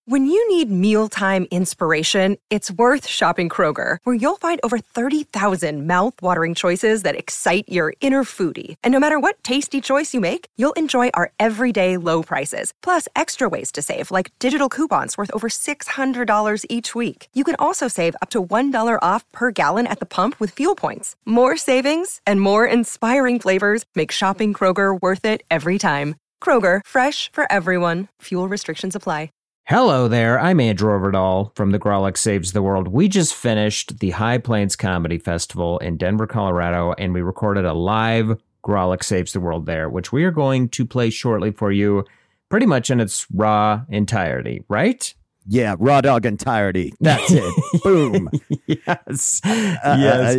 When you need mealtime inspiration, it's worth shopping Kroger, where you'll find over 30,000 mouth-watering choices that excite your inner foodie. And no matter what tasty choice you make, you'll enjoy our everyday low prices, plus extra ways to save, like digital coupons worth over $600 each week. You can also save up to $1 off per gallon at the pump with fuel points. More savings and more inspiring flavors make shopping Kroger worth it every time. Kroger, fresh for everyone. Fuel restrictions apply. Hello there, I'm Andrew Overdahl from The Grawlix Saves the World. We just finished the High Plains Comedy Festival in Denver, Colorado, and we recorded a live Grawlix Saves the World there, which we are going to play shortly for you, pretty much in its raw entirety, right? Yeah, raw dog entirety. That's it. Boom. Yes. Yes.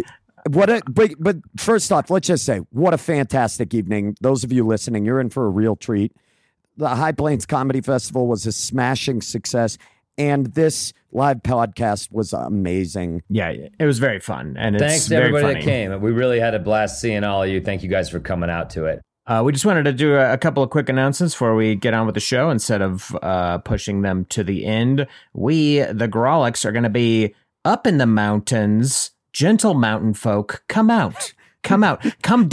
But first off, let's just say, what a fantastic evening. Those of you listening, you're in for a real treat. The High Plains Comedy Festival was a smashing success, and this live podcast was amazing. Yeah, it was very fun, and thanks it's to everybody very that funny. came. We really had a blast seeing all of you. Thank you guys for coming out to it. We just wanted to do a couple of quick announcements before we get on with the show instead of pushing them to the end. We, the Grawlix, are going to be up in the mountains. Gentle mountain folk, come out. Come out, come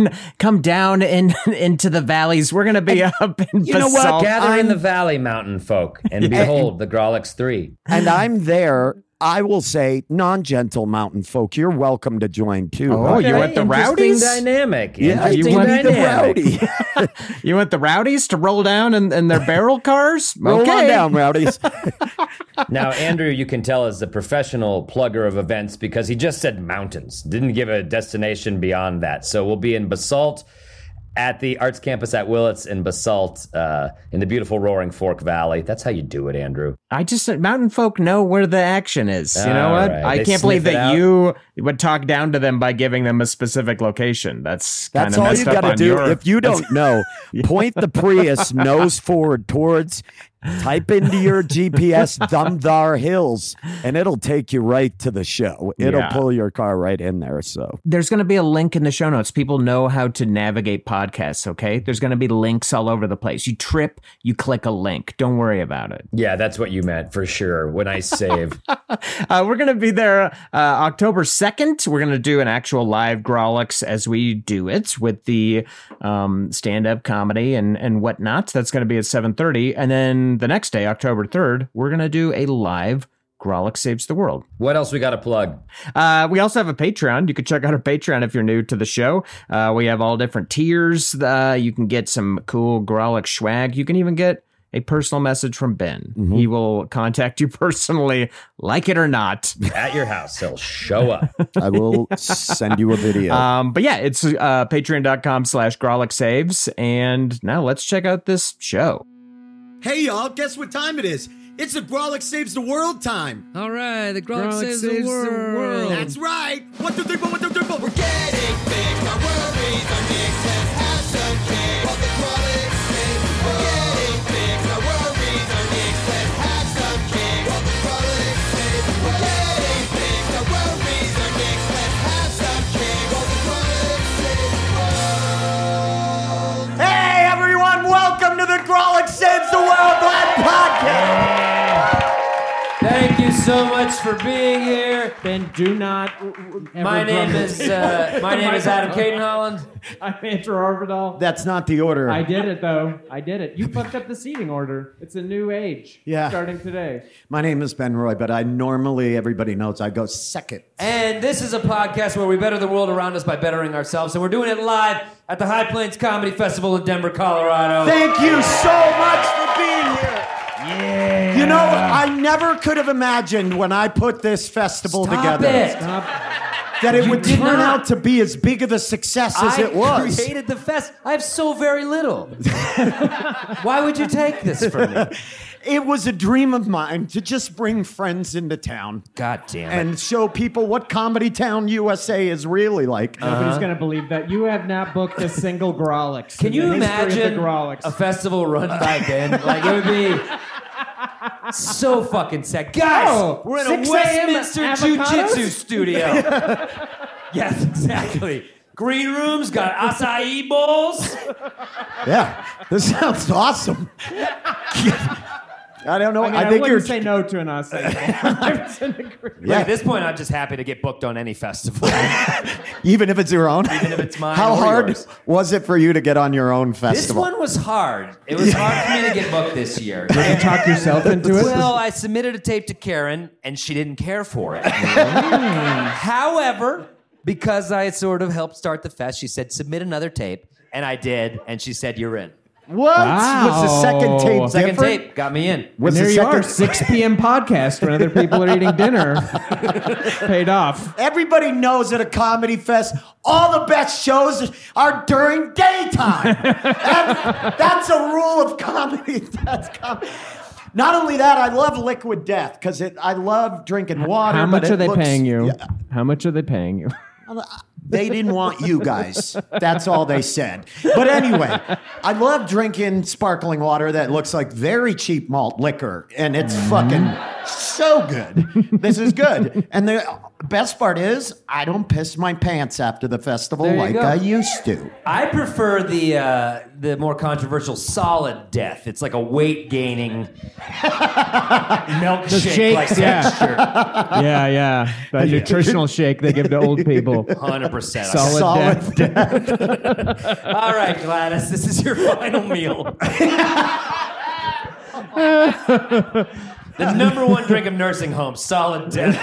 down into the valleys. We're going to be up in you know what? Basalt. Gather in the valley, mountain folk, and behold the Grawlix 3. And I'm there. I will say, non-gentle mountain folk, you're welcome to join too. Oh, you want the rowdies? Dynamic. Yeah, Interesting you want dynamic. the rowdy. You want the rowdies to roll down in their barrel cars? Roll on Okay. down, rowdies. Now, Andrew, you can tell is a professional plugger of events because he just said mountains, didn't give a destination beyond that. So we'll be in Basalt at the Arts Campus at Willits in Basalt in the beautiful Roaring Fork Valley. That's how you do it, Andrew. I just said mountain folk know where the action is. You know All what? right. I They can't believe sniff it that out. you would talk down to them by giving them a specific location. That's kind That's of all messed you up got to on do. your... If you don't know, point the Prius nose forward towards, type into your GPS Dumdar Hills, and it'll take you right to the show. It'll Yeah. pull your car right in there. So There's going to be a link in the show notes. People know how to navigate podcasts, okay? There's going to be links all over the place. You trip, you click a link. Don't worry about it. Yeah, that's what you meant for sure. When I save. We're going to be there October 2nd. We're going to do an actual live Grawlix as we do it with the stand-up comedy and whatnot. That's going to be at 7:30. And then the next day, October 3rd, we're going to do a live Grawlix Saves the World. What else we got to plug? We also have a Patreon. You can check out our Patreon if you're new to the show. We have all different tiers. You can get some cool Grawlix swag. You can even get a personal message from Ben. Mm-hmm. He will contact you personally, like it or not. At your house. He'll show up. I will send you a video. But yeah, it's patreon.com/GrawlixSaves. And now let's check out this show. Hey, y'all, guess what time it is? It's the Grawlix Saves the World time. All right, the Grawlix saves the world. That's right. 1, 2, 3, 4, 1, 2, 3, 4. We're getting big. Our worries are mixed. Let's have some cake. While the Grawlix saves the world. We're getting big. Our worries are mixed. Let's have some cake. While the Grawlix saves the world. We're getting big. Our worries are mixed. Let's have some cake. While the Grawlix saves the world. Hey, everyone. Welcome to the Grawlix Saves the World Live Podcast. Thank you so much for being here. Ben, do not. My name is Adam Cadenholland. I'm Andrew Arvidal. That's not the order. I did it, though. I did it. You fucked up the seating order. It's a new age. Yeah. Starting today. My name is Ben Roy, but I normally, everybody knows, I go second. And this is a podcast where we better the world around us by bettering ourselves. And we're doing it live at the High Plains Comedy Festival in Denver, Colorado. Thank you so much for being here. Yeah. You know, I never could have imagined when I put this festival together that it would did turn not. out to be as big of a success as it was. I created the fest. I have so very little. Why would you take this from me? It was a dream of mine to just bring friends into town. God damn it. And show people what Comedy Town USA is really like. Nobody's going to believe that. You have not booked a single Grawlix. Can you in the history of imagine the Grawlix. a festival run by Ben? Like, it would be so fucking sick. Guys, Oh, we're in 6 a a.m. Westminster avocados? Jiu-Jitsu studio. Yes, exactly. Green rooms got acai bowls. Yeah, this sounds awesome. I don't know. I mean, I think wouldn't you're say no to an ensemble. 100% agree. Look, at this point, I'm just happy to get booked on any festival. even if it's your own. Even if it's mine How or hard yours. was it for you to get on your own This festival? one was hard. It was hard for me to get booked this year. Did you talk yourself into it? Well, I submitted a tape to Karen, and she didn't care for it. However, because I had sort of helped start the fest, she said, submit another tape. And I did, and she said, you're in. What? Wow. Was the second tape Second different? tape got me in. Was And there the you are, second... 6 p.m. podcast when other people are eating dinner. Paid off. Everybody knows at a comedy fest, all the best shows are during daytime. That's a rule of comedy. That's comedy. Not only that, I love Liquid Death because I love drinking water. How much but are it they looks- paying you? Yeah. How much are they paying you? They didn't want you guys. That's all they said. But anyway, I love drinking sparkling water that looks like very cheap malt liquor, and it's fucking so good. This is good. And the best part is, I don't piss my pants after the festival There you like go. I used to. I prefer the more controversial Solid Death. It's like a weight gaining milkshake like shakes, yeah. texture. Yeah. That nutritional shake they give to old people. 100%. Solid death. All right, Gladys, this is your final meal. The number one drink of nursing homes, Solid Death.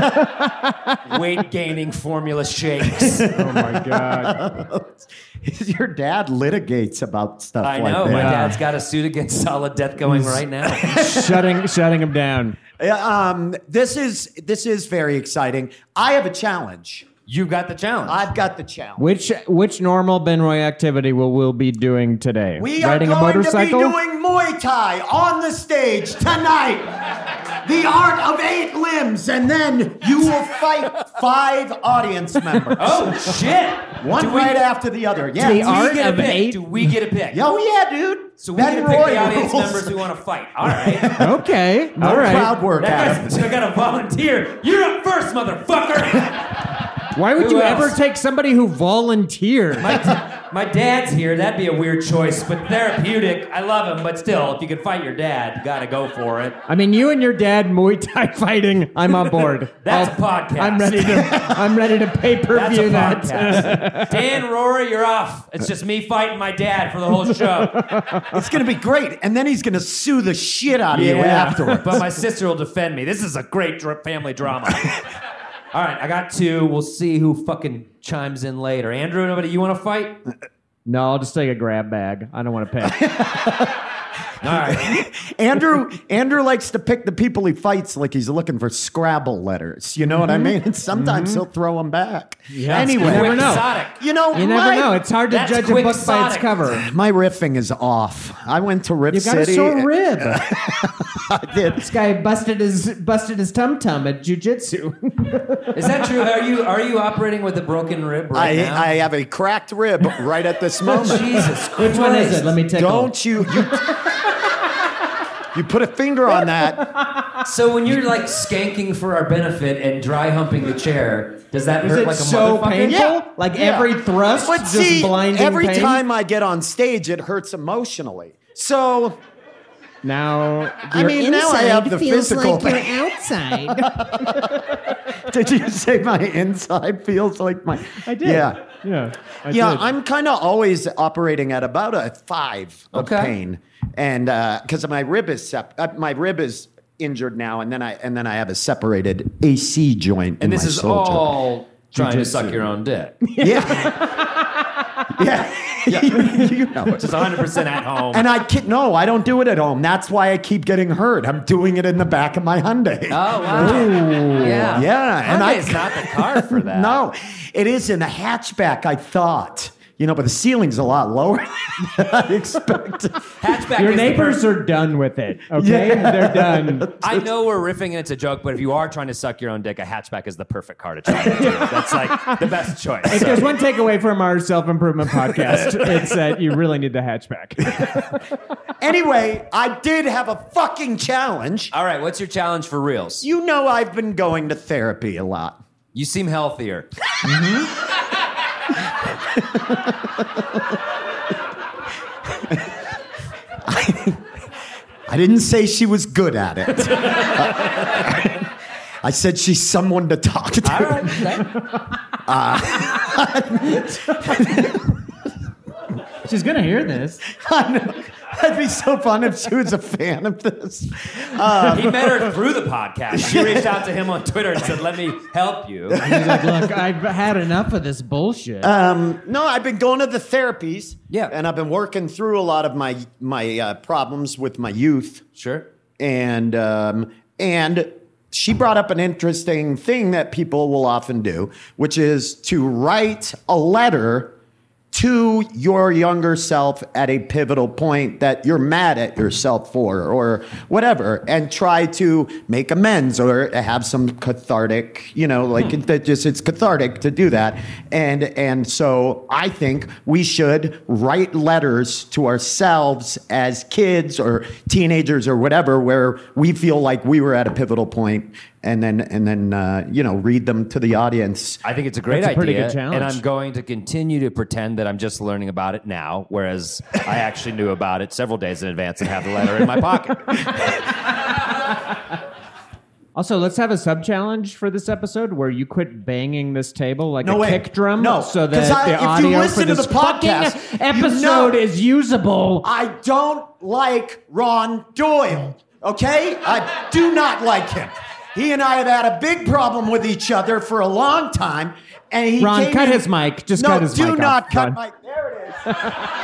Weight gaining formula shakes. Oh my God. Your dad litigates about stuff I like know. that. My dad's got a suit against Solid Death going right now. shutting him down. This is very exciting. I have a challenge. You got the challenge. I've got the challenge. Which normal Ben Roy activity will we be doing today? We Riding are a going motorcycle? to be doing Muay Thai on the stage tonight. The art of 8 limbs, and then you will fight 5 audience members. Oh, shit. One right after the other. Yeah. The Do we art get a of pick? 8? Do we get a pick? Oh yeah, dude. So we Ben get to pick Roy the audience rules. members who want to fight. All right. Okay. No All right. crowd work, Adam. I got to volunteer. You're up first, motherfucker. Why would Who you else? ever take somebody who volunteered? My dad's here. That'd be a weird choice, but therapeutic. I love him, but still, if you could fight your dad, you got to go for it. I mean, you and your dad Muay Thai fighting. I'm on board. That's a podcast. I'm ready to pay per That's view a that. podcast. Dan, Rory, you're off. It's just me fighting my dad for the whole show. It's gonna be great, and then he's gonna sue the shit out of you Yeah. afterwards. But my sister will defend me. This is a great family drama. All right, I got 2. We'll see who fucking chimes in later. Andrew, nobody, you want to fight? No, I'll just take a grab bag. I don't want to pay. All right. Andrew likes to pick the people he fights like he's looking for Scrabble letters. You know what I mean? And sometimes he'll throw them back. Anyway, You never know. Quixotic. you know, You never know. It's hard to That's judge a book by its quixotic. cover. my riffing is off. I went to Riff You got a City. sore rib. I did. This guy busted his tum tum at jujitsu. Is that true? Are you operating with a broken rib right now? I have a cracked rib right at this moment. Jesus Christ. Which one is it? Let me tickle. Don't you put a finger on that. So when you're like skanking for our benefit and dry humping the chair, does that Is hurt it like a so motherfucker? painful? Yeah. Like Yeah. every thrust, But just see, blinding every pain? time I get on stage, it hurts emotionally. So, Now, I mean, now I have the physical like pain. you're outside. Did you say my inside feels like my? I did. Yeah. Yeah. I Yeah, did. I'm kind of always operating at about a 5 of Okay. pain, and because my rib is injured now, and then I have a separated AC joint. And in this my is shoulder. all trying to Jiu-jitsu. suck your own dick. Yeah. Yeah. you know it. Just 100% at home. And I don't do it at home. That's why I keep getting hurt. I'm doing it in the back of my Hyundai. Oh, wow. Yeah. Yeah, and Hyundai's not the car for that. No, it is in a hatchback, I thought. You know, but the ceiling's a lot lower than I expected. Hatchback Your is the neighbors perfect- are done with it, okay? Yeah. They're done. I know we're riffing and it's a joke, but if you are trying to suck your own dick, a hatchback is the perfect car to try to do. That's like the best choice. If So- there's one takeaway from our self-improvement podcast, it's that you really need the hatchback. Anyway, I did have a fucking challenge. All right, what's your challenge for reals? You know I've been going to therapy a lot. You seem healthier. I didn't say she was good at it. I said she's someone to talk to. All right. She's gonna hear this. I know. That'd be so fun if she was a fan of this. He met her through the podcast. She reached out to him on Twitter and said, "Let me help you." He's like, look, I've had enough of this bullshit. No, I've been going to the therapies. Yeah. And I've been working through a lot of my problems with my youth. Sure. And she brought up an interesting thing that people will often do, which is to write a letter to your younger self at a pivotal point that you're mad at yourself for or whatever, and try to make amends or have some cathartic, it's cathartic to do that. And so I think we should write letters to ourselves as kids or teenagers or whatever, where we feel like we were at a pivotal point, and then read them to the audience. I think it's a great That's a pretty idea, good challenge. and I'm going to continue to pretend that I'm just learning about it now, whereas I actually knew about it several days in advance and have the letter in my pocket. Also, let's have a sub-challenge for this episode where you quit banging this table like No a way. kick drum No, so 'cause that the if you audio listen for to this the podcast, fucking episode you know is usable. I don't like Ron Doyle, okay? I do not like him. He and I have had a big problem with each other for a long time, and he Ron, came cut in- his mic. Just no, cut his mic do off. not cut Ron. my... There it is. You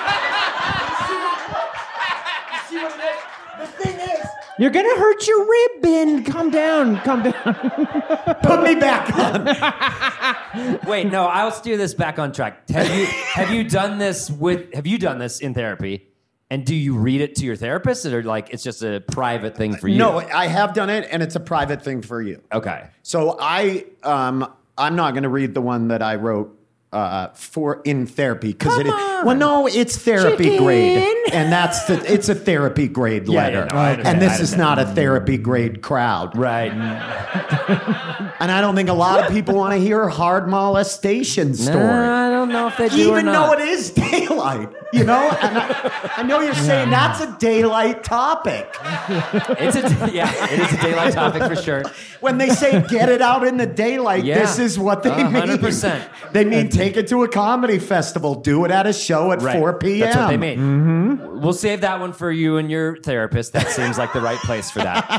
see what it is? The thing is... You're going to hurt your rib, Ben. Calm down. Calm down. Put me back on. Wait, no, I'll steer this back on track. Have you done this in therapy? And do you read it to your therapist, or like it's just a private thing for you? No, I have done it, and it's a private thing for you. Okay. So I'm not going to read the one that I wrote for in therapy because it's therapy Chicken. grade, and it's a therapy grade letter, no, I understand. and this is not a therapy grade crowd, Right. and I don't think a lot of people want to hear a hard molestation story. I don't know if they do or Even not. though it is daylight, and I know you're saying that's a daylight topic. it is a daylight topic for sure. When they say get it out in the daylight, Yeah. this is what they mean. 100%. They mean take it to a comedy festival, do it at a show at 4 p.m. That's what they mean. Mm-hmm. We'll save that one for you and your therapist. That seems like the right place for that.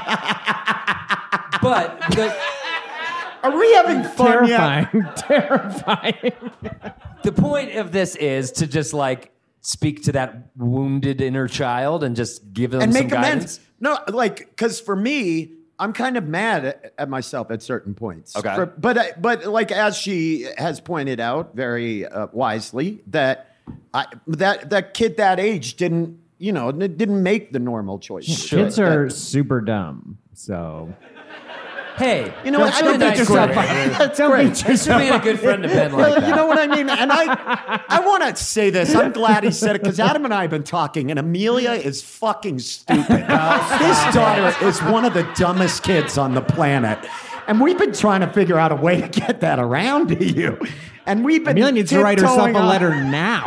But Are we having fun yet? Terrifying. the point of this is to just like speak to that wounded inner child and just give them And some make guidance. amends. No, because for me, I'm kind of mad at myself at certain points. Okay. But like as she has pointed out very wisely, that that kid that age didn't make the normal choice. Sure. Kids are super dumb, so... Hey, You know what? I don't beat think yourself great. up. That's Don't great. beat Thanks for being a good friend to Ben like that. You know what I mean? And I want to say this. I'm glad he said it because Adam and I have been talking, and Amelia is fucking stupid. His daughter is one of the dumbest kids on the planet. And we've been trying to figure out a way to get that around to you. And we've been Amelia needs to write herself tiptoeing a on- letter now.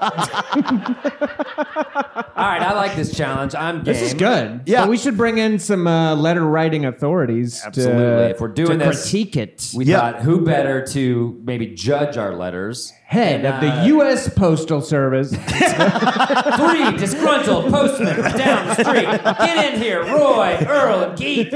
All right, I like this challenge. I'm game. This is good. Yeah. But we should bring in some letter writing authorities Absolutely. to, If we're doing to this, critique it. We Yeah. thought, who better to maybe judge our letters? Head of the U.S. Postal Service. 3 disgruntled postmen down the street. Get in here, Roy, Earl, and Keith.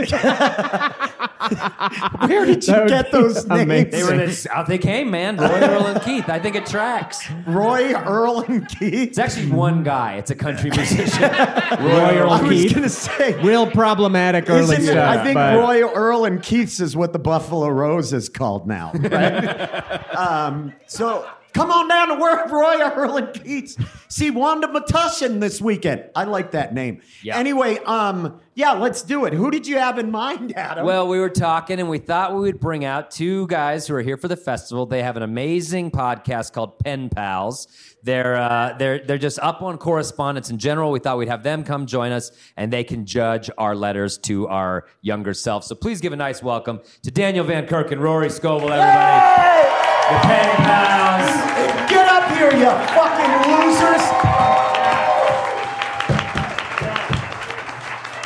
Where did you That would get be those names? They were out they came, man. Roy, Earl, and Keith. I think it tracks. Roy, Earl, and Keith. It's actually one guy. It's a country musician. Roy Earl I was Keith. going to say. Real problematic early Isn't it, stuff. I think but Roy, Earl, and Keith's is what the Buffalo Rose is called now, right? So come on down to work, Roy, Earl, and Keith's. See Wanda Matushin this weekend. I like that name. Yeah. Anyway, let's do it. Who did you have in mind, Adam? Well, we were talking, and we thought we would bring out 2 guys who are here for the festival. They have an amazing podcast called Pen Pals. They're just up on correspondence in general. We thought we'd have them come join us, and they can judge our letters to our younger self. So please give a nice welcome to Daniel Van Kirk and Rory Scovel, everybody. The Pen Pals. Get up here, you fucking losers.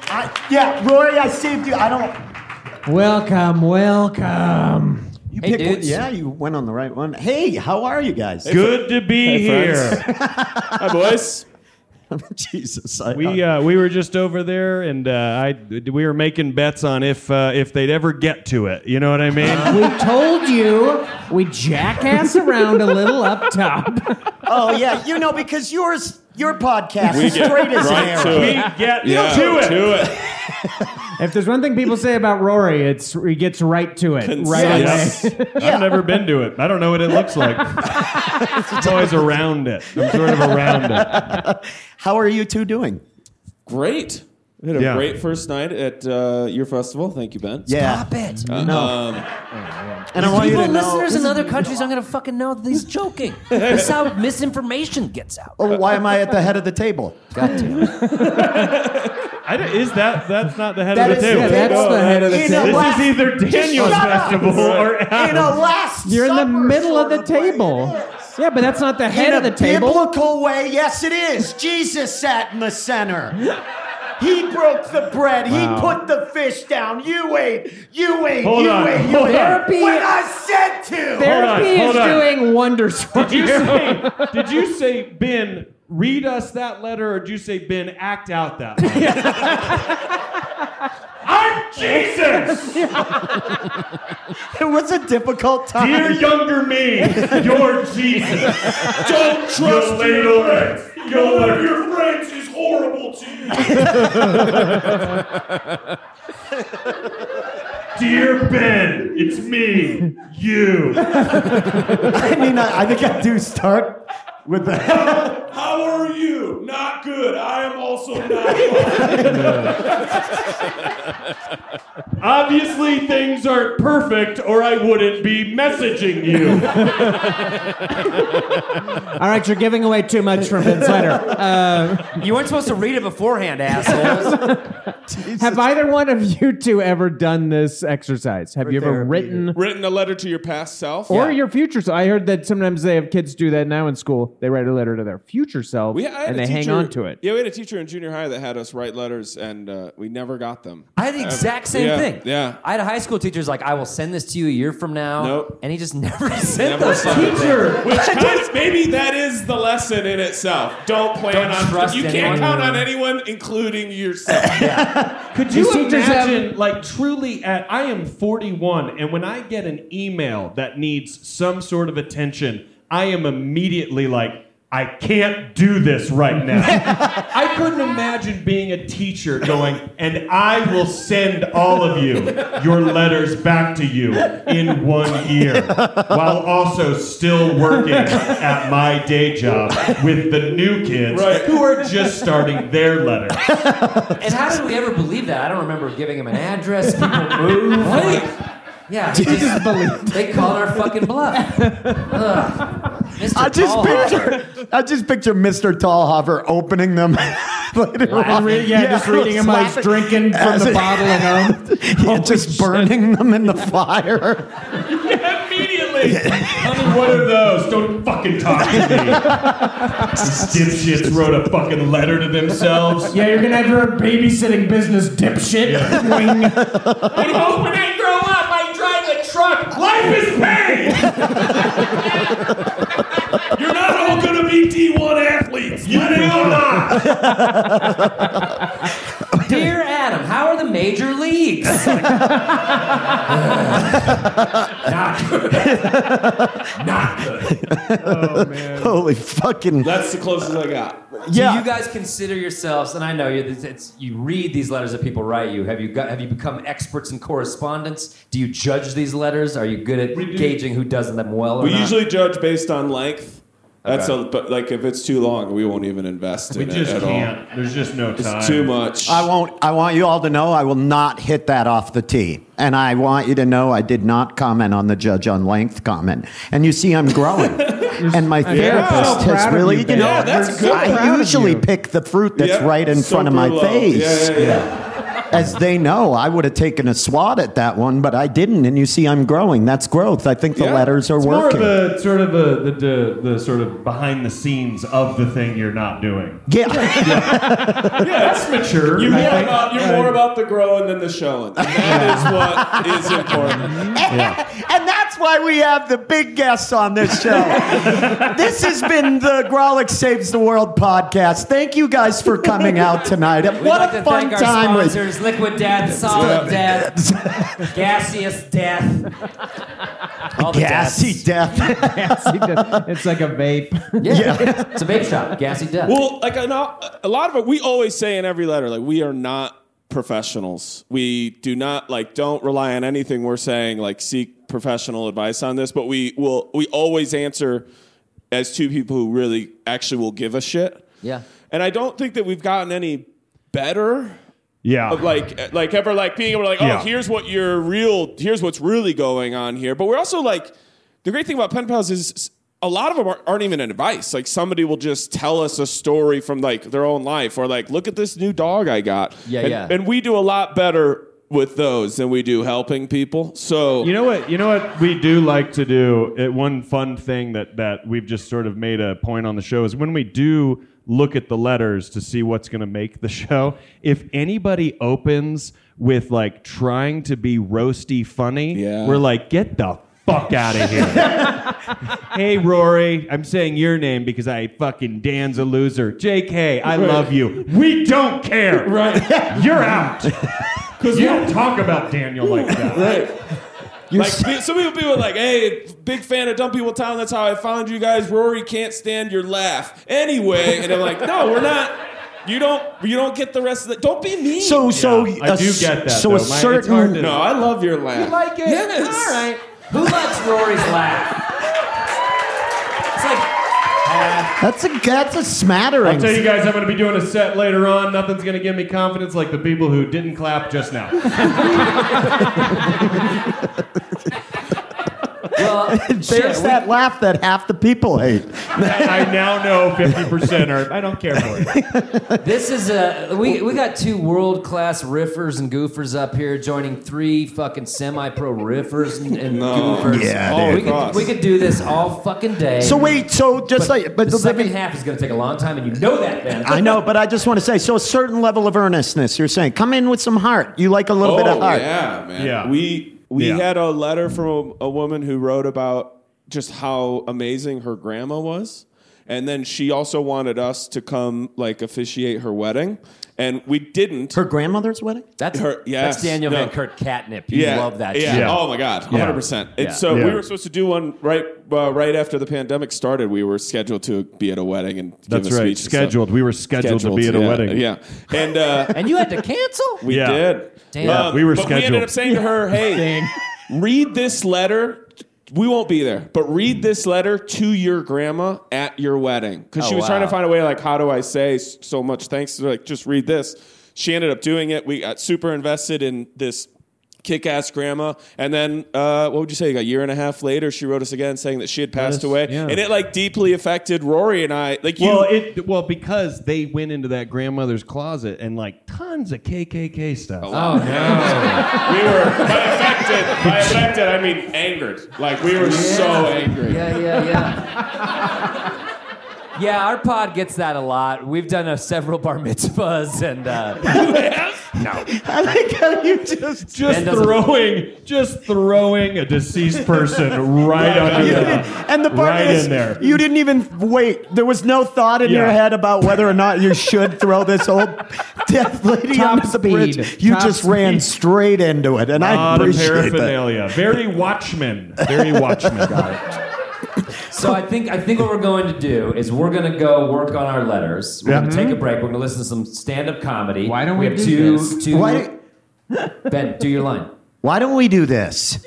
Rory, I saved you. I don't. Welcome. You Hey, picked one. dudes. Yeah, you went on the right one. Hey, how are you guys? Good to be here. Hi, boys. Jesus. We were just over there, and we were making bets on if they'd ever get to it. You know what I mean? We told you we jackass around a little up top. Oh yeah, because your podcast We is get straight as an right arrow. to We it. get Yeah, to it. If there's one thing people say about Rory, it's he gets right to it right Concise. away. I've never been to it. I don't know what it looks like. It's always around it. I'm sort of around it. How are you two doing? Great. We had a Yeah. great first night at your festival. Thank you, Ben. Yeah. Stop it. And I want you People, to know. listeners in other countries aren't going to fucking know that he's joking. That's how misinformation gets out. Oh, why am I at the head of the table? Got to. That's not the head That of is- the table. Yeah, that's the head of the In table. a This last- is either Daniel's shut up. festival or In Adam's. a last You're in the supper middle of sort the way, table. it is. Yeah, but that's not the head In of the a table. biblical way, yes, it is. Jesus sat in the center. He broke the bread. He put the fish down. You ate. Hold on. Therapy, When I said to. therapy Hold is on. doing wonders for you. Did you say, Ben, read us that letter, or did you say, Ben, act out that letter? I'm Jesus! It was a difficult time. Dear younger me, you're Jesus. Don't trust Your friends. your friends is horrible to you. Dear Ben, it's me, you. I mean, I think I do start with the. How are you? Not good. I am also not well. Obviously, things aren't perfect, or I wouldn't be messaging you. All right, you're giving away too much from Ben's letter. You weren't supposed to read it beforehand, assholes. Have either one of you two ever done this exercise? Have you ever written Written a letter to your past self? or your future self? I heard that sometimes they have kids do that now in school. They write a letter to their future self I had and a they hang teacher- on to it. Yeah, we had a teacher in junior high that had us write letters, and we never got them. I had the exact same yeah, thing. yeah. I had a high school teacher who's like, I will send this to you a year from now. Nope. And he just never sent Never us sent it. anything. Which kind of, maybe that is the lesson in itself. Don't plan Don't on trust You anyone. can't count on anyone, including yourself. Could you These teachers have- imagine, like, truly I am 41, and when I get an email that needs some sort of attention, I am immediately like, I can't do this right now. I couldn't imagine being a teacher going, and I will send all of you your letters back to you in 1 year, while also still working at my day job with the new kids who are just starting their letter. And how did we ever believe that? I don't remember giving him an address. People move. Yeah, they called our fucking bluff. Ugh. Mr. I Tallhofer. just picture Mr. Tallhofer opening them later on. Just reading him while he's drinking from the bottle at home. Just burning them in the fire. Immediately! Honey, what are those? Don't fucking talk to me. These dipshits wrote a fucking letter to themselves. Yeah, you're gonna have your babysitting business, dipshit. Wing. And hope when I grow up, I drive a truck. Life is pain! You're not all going to be D1 athletes. You will not! Dear Adam, how are the major leagues? Not good. Not good. Oh, man. Holy fucking. That's the closest I got. Yeah. Do you guys consider yourselves, and I know you read these letters that people write you. Have you become experts in correspondence? Do you judge these letters? Are you good at gauging who does them well or We not? usually judge based on length. That's Okay. but like if it's too long, we won't even invest We in just it at can't. all. There's just no time. It's too much. I want you all to know I will not hit that off the tee. And I want you to know I did not comment on the judge on length comment. And you see I'm growing. And my therapist so has proud of really, you, Ben. Yeah, that's good. I usually pick the fruit that's Yeah, right in front of super my low. face. Yeah. as they know, I would have taken a swat at that one, but I didn't. And you see, I'm growing. That's growth. I think the letters are it's working. More of a sort of the sort of behind the scenes of the thing you're not doing. Yeah. Yeah, that's mature. You're more about the growing than the showing. And that is what is important. And that's why we have the big guests on this show. This has been the Grolix Saves the World podcast. Thank you guys for coming out tonight. We'd What like a to fun thank our time. sponsors, Liquid Death, Solid Death, Gaseous Death. All the Gassy deaths. death. It's like a vape. Yeah. It's a vape shop, Gassy Death. Well, like a lot of it, we always say in every letter, like, we are not professionals. We do not, like, don't rely on anything we're saying, like, seek professional advice on this, but we always answer as two people who really actually will give a shit. Yeah. And I don't think that we've gotten any better. Yeah. Of like ever like being able to like, Yeah. here's what's really going on here. But we're also like, the great thing about pen pals is a lot of them aren't even advice. Like, somebody will just tell us a story from like their own life, or like, look at this new dog I got. Yeah. And we do a lot better with those than we do helping people. So You know what we do like to do? One fun thing that we've just sort of made a point on the show is when we do look at the letters to see what's going to make the show, if anybody opens with like trying to be roasty funny, we're like, get the fuck out of here. Hey, Rory, I'm saying your name because fucking Dan's a loser. JK, I love you. We don't care. Right. You're out. Because you don't talk about Daniel like that. Right. Like, some people are like, hey, big fan of Dumb People Town. That's how I found you guys. Rory can't stand your laugh. Anyway, and I'm like, no, we're not. You don't get the rest of it. Don't be mean. I do get that. So though. a certain. No, I love your laugh. You like it? Yes. All right. Who likes Rory's laugh? It's like, That's a smattering. I'll tell you guys, I'm going to be doing a set later on. Nothing's going to give me confidence like the people who didn't clap just now. well, There's that laugh that half the people hate. I now know 50% are. I don't care for it. This is we got two world-class riffers and goofers up here joining three fucking semi-pro riffers and goofers. Yeah, we could do this all fucking day. So wait, but the second half is going to take a long time, and you know that, Ben. I know, but I just want to say, so a certain level of earnestness. You're saying, come in with some heart. You like a little bit of heart. Yeah, man. Yeah. We had a letter from a woman who wrote about just how amazing her grandma was. And then she also wanted us to come like officiate her wedding. And we didn't. Her grandmother's wedding? That's Daniel Van Kurt catnip. You love that shit. Oh my God, 100%. And so we were supposed to do one right after the pandemic started. We were scheduled to be at a wedding and give a speech. Scheduled. We were scheduled to be at a wedding. Yeah. And and you had to cancel? We did. Damn. We were but scheduled. we ended up saying to her, hey, read this letter. We won't be there, but read this letter to your grandma at your wedding. Because she was trying to find a way, like, how do I say so much thanks? Like, just read this. She ended up doing it. We got super invested in this kick-ass grandma. And then, what would you say, a year and a half later, she wrote us again saying that she had passed away. Yeah. And it, like, deeply affected Rory and I. Like, Well, because they went into that grandmother's closet and, like, tons of KKK stuff. Oh, no. We were, by affected, I mean angered. Like, we were so angry. Yeah. Yeah, our pod gets that a lot. We've done several bar mitzvahs and. No. I like how you just throwing a deceased person right under and the part is, in there. You didn't even wait. There was no thought in your head about whether or not you should throw this old death lady under the bridge. You just ran straight into it, and I appreciate paraphernalia. that. Very Watchmen. Very Watchmen. Got it. So I think what we're going to do is we're going to go work on our letters. We're going to take a break. We're going to listen to some stand-up comedy. Why don't we have do two? this? Ben, do your line. Why don't we do this?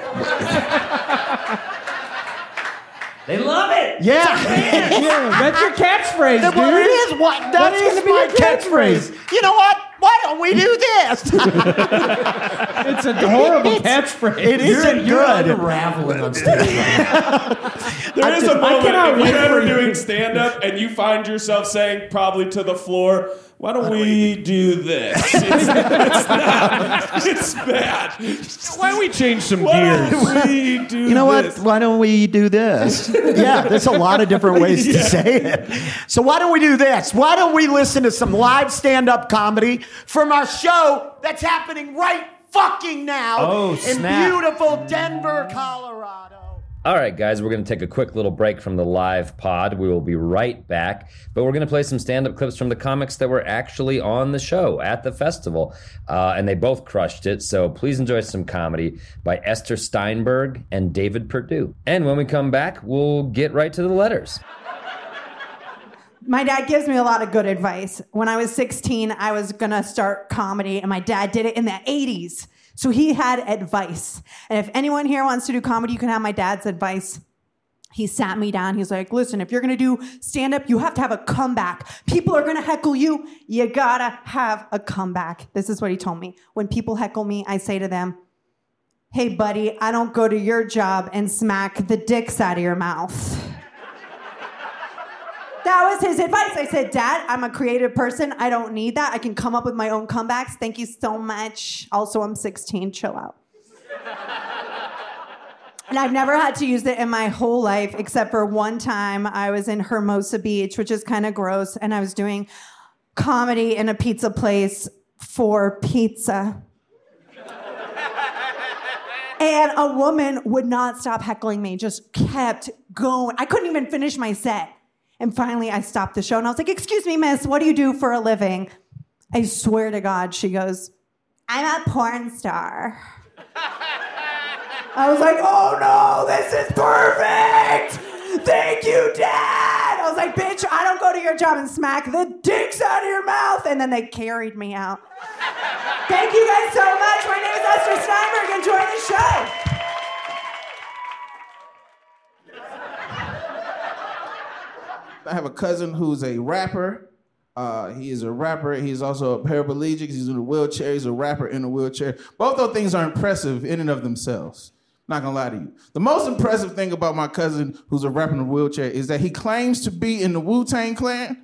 They love it. Yeah. That's your catchphrase, dude. Well, it is. That is my catchphrase. You know what? Why don't we do this? It's a horrible catchphrase. It isn't You're good. unraveling on stage right now. There is a moment if you're ever doing stand-up and you find yourself saying probably to the floor, Why don't we do this? It's bad. Why don't we change some Why gears? don't we do You know this? what? Why don't we do this? Yeah, there's a lot of different ways to say it. So why don't we do this? Why don't we listen to some live stand-up comedy from our show that's happening right fucking now in beautiful Denver, Colorado. All right, guys, we're going to take a quick little break from the live pod. We will be right back, but we're going to play some stand-up clips from the comics that were actually on the show at the festival, and they both crushed it, so please enjoy some comedy by Esther Steinberg and David Perdue. And when we come back, we'll get right to the letters. My dad gives me a lot of good advice. When I was 16, I was going to start comedy, and my dad did it in the 80s. So he had advice. And if anyone here wants to do comedy, you can have my dad's advice. He sat me down. He's like, listen, if you're going to do stand-up, you have to have a comeback. People are going to heckle you. You got to have a comeback. This is what he told me. When people heckle me, I say to them, hey, buddy, I don't go to your job and smack the dicks out of your mouth. That was his advice. I said, Dad, I'm a creative person. I don't need that. I can come up with my own comebacks. Thank you so much. Also, I'm 16. Chill out. And I've never had to use it in my whole life, except for one time I was in Hermosa Beach, which is kind of gross, and I was doing comedy in a pizza place for pizza. And a woman would not stop heckling me, just kept going. I couldn't even finish my set. And finally, I stopped the show, and I was like, excuse me, miss, what do you do for a living? I swear to God, she goes, I'm a porn star. I was like, oh, no, this is perfect. Thank you, Dad. I was like, bitch, I don't go to your job and smack the dicks out of your mouth. And then they carried me out. Thank you guys so much. My name is Esther Steinberg. Enjoy the show. I have a cousin who's a rapper. He is a rapper. He's also a paraplegic. He's in a wheelchair. He's a rapper in a wheelchair. Both those things are impressive in and of themselves. Not gonna lie to you. The most impressive thing about my cousin who's a rapper in a wheelchair is that he claims to be in the Wu-Tang Clan.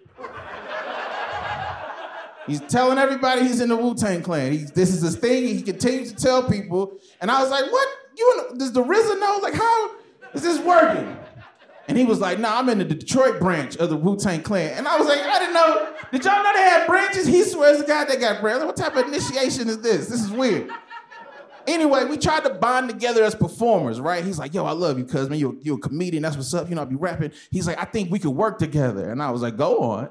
He's telling everybody he's in the Wu-Tang Clan. This is his thing. He continues to tell people. And I was like, what? Does the RZA know? Like, how is this working? And he was like, nah, I'm in the Detroit branch of the Wu-Tang Clan. And I was like, I didn't know. Did y'all know they had branches? He swears to God they got branches. What type of initiation is this? This is weird. Anyway, we tried to bond together as performers, right? He's like, yo, I love you, cuz, man. You're a comedian. That's what's up. You know, I be rapping. He's like, I think we could work together. And I was like, go on.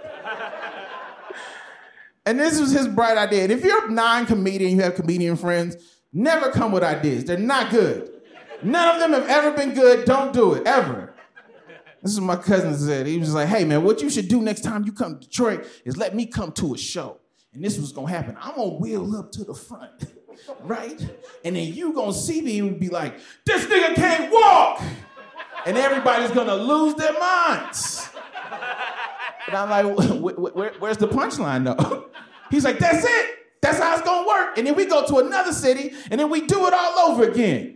And this was his bright idea. And if you're a non-comedian, you have comedian friends, never come with ideas. They're not good. None of them have ever been good. Don't do it, ever. This is what my cousin said. He was like, hey, man, what you should do next time you come to Detroit is let me come to a show. And this was going to happen. I'm going to wheel up to the front, right? And then you going to see me and be like, this nigga can't walk. And everybody's going to lose their minds. And I'm like, where's the punchline, though? He's like, that's it. That's how it's going to work. And then we go to another city, and then we do it all over again.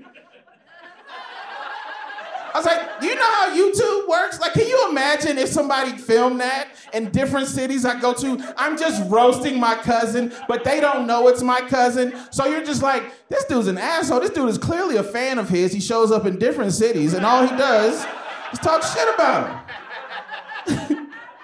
I was like, do you know how YouTube works? Like, can you imagine if somebody filmed that in different cities I go to? I'm just roasting my cousin, but they don't know it's my cousin. So you're just like, this dude's an asshole. This dude is clearly a fan of his. He shows up in different cities, and all he does is talk shit about him.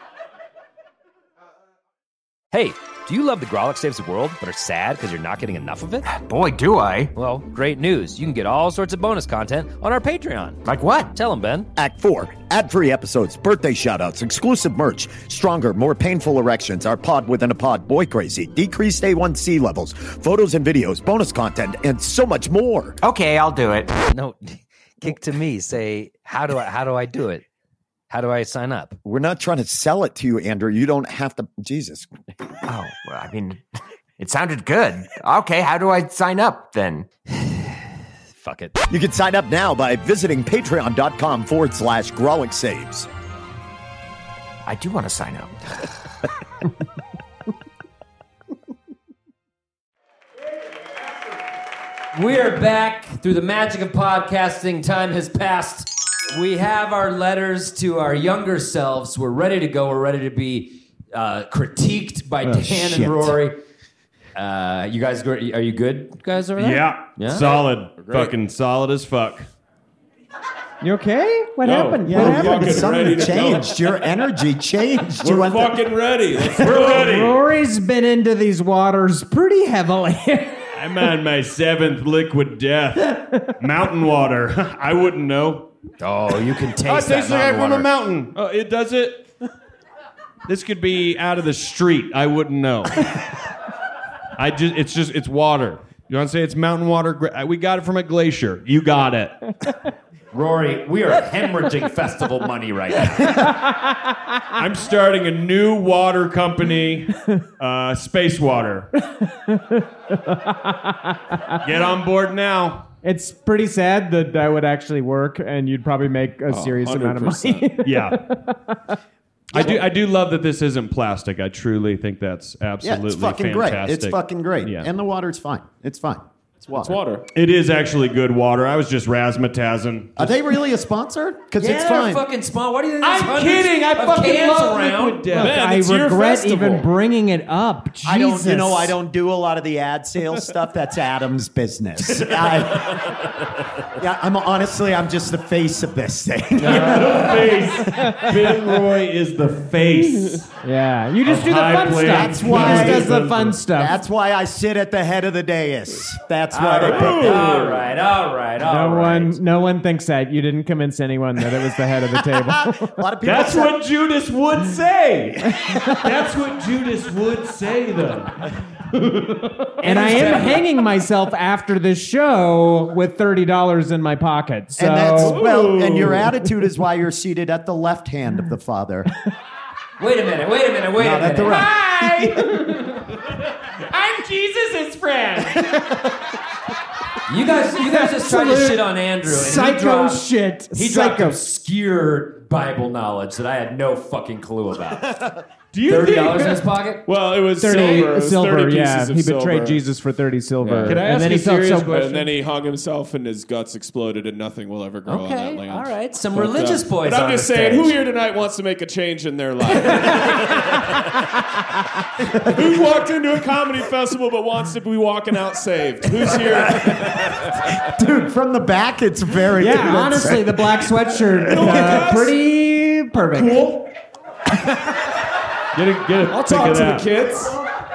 Hey, do you love The Grawlix Saves the World, but are sad because you're not getting enough of it? Boy, do I. Well, great news. You can get all sorts of bonus content on our Patreon. Like what? Tell them, Ben. Act 4, ad-free episodes, birthday shoutouts, exclusive merch, stronger, more painful erections, our pod within a pod, boy crazy, decreased A1C levels, photos and videos, bonus content, and so much more. Okay, I'll do it. No, kick to me. Say, how do I do it? How do I sign up? We're not trying to sell it to you, Andrew. You don't have to. Jesus. Oh, well, I mean, it sounded good. Okay, how do I sign up then? Fuck it. You can sign up now by visiting patreon.com/Grawlix Saves. I do want to sign up. We are back through the magic of podcasting. Time has passed. We have our letters to our younger selves. We're ready to go. We're ready to be critiqued by Dan shit. and Rory. You guys, are you good, guys, over there? Yeah. Solid. Fucking solid as fuck. You okay? What happened? Yeah, What we're happened? fucking ready Something to changed. Your energy changed. You We're went fucking ready. Let's We're go. ready. Rory's been into these waters pretty heavily. I'm on my 7th liquid death. Mountain water. I wouldn't know. Oh, you can taste Oh, it that tastes like mountain from water. a mountain. Oh, it does it? This could be out of the street. I wouldn't know. It's water. You want to say it's mountain water? We got it from a glacier. You got it. Rory, we are hemorrhaging festival money right now. I'm starting a new water company, Space Water. Get on board now. It's pretty sad that would actually work, and you'd probably make a serious amount of money. 100%. Yeah. I do love that this isn't plastic. I truly think that's absolutely it's fucking fantastic. great. It's fucking great. Yeah. And the water's fine. It's fine. It's water. It's water. It is actually good water. I was just razzmatazing. Are they really a sponsor? Because Yeah, it's they're fine. fucking small. Why do you think there's I'm hundreds kidding. I of fucking cans love around? liquid death. Man, I it's your regret festival. even bringing it up. Jesus. I don't do a lot of the ad sales stuff. That's Adam's business. I'm just the face of this thing. Face. Ben Roy is the face. Yeah, you just Of do the high fun plains. stuff. That's He why- just does the fun stuff. That's why I sit at the head of the dais. That's why they picked me. All right. No one thinks that. You didn't convince anyone that it was the head of the table. A lot of people That's say- what Judas would say. That's what Judas would say, though. And I am hanging myself after this show with $30 in my pocket. So And and your attitude is why you're seated at the left hand of the Father. Wait a minute. Not at the right. I'm Jesus' friend. You guys just tried to shit on Andrew. And Psycho shit. He dropped Psycho. obscure Bible knowledge that I had no fucking clue about. Do you $30 in think? his pocket? Well, it was 30 silver. It was silver, 30 yeah. pieces of He silver. betrayed Jesus for 30 silver. Can I and ask then a he felt serious so question? And then he hung himself and his guts exploded and nothing will ever grow on that Okay, land. all right. Some But, religious boys But I'm on just the saying, stage. who here tonight wants to make a change in their life? Who's walked into a comedy festival but wants to be walking out saved? Who's here? Dude, from the back, it's very Yeah, convincing. honestly, the black sweatshirt, guys? pretty perfect. Cool. Get a I'll pic talk of to that. the kids.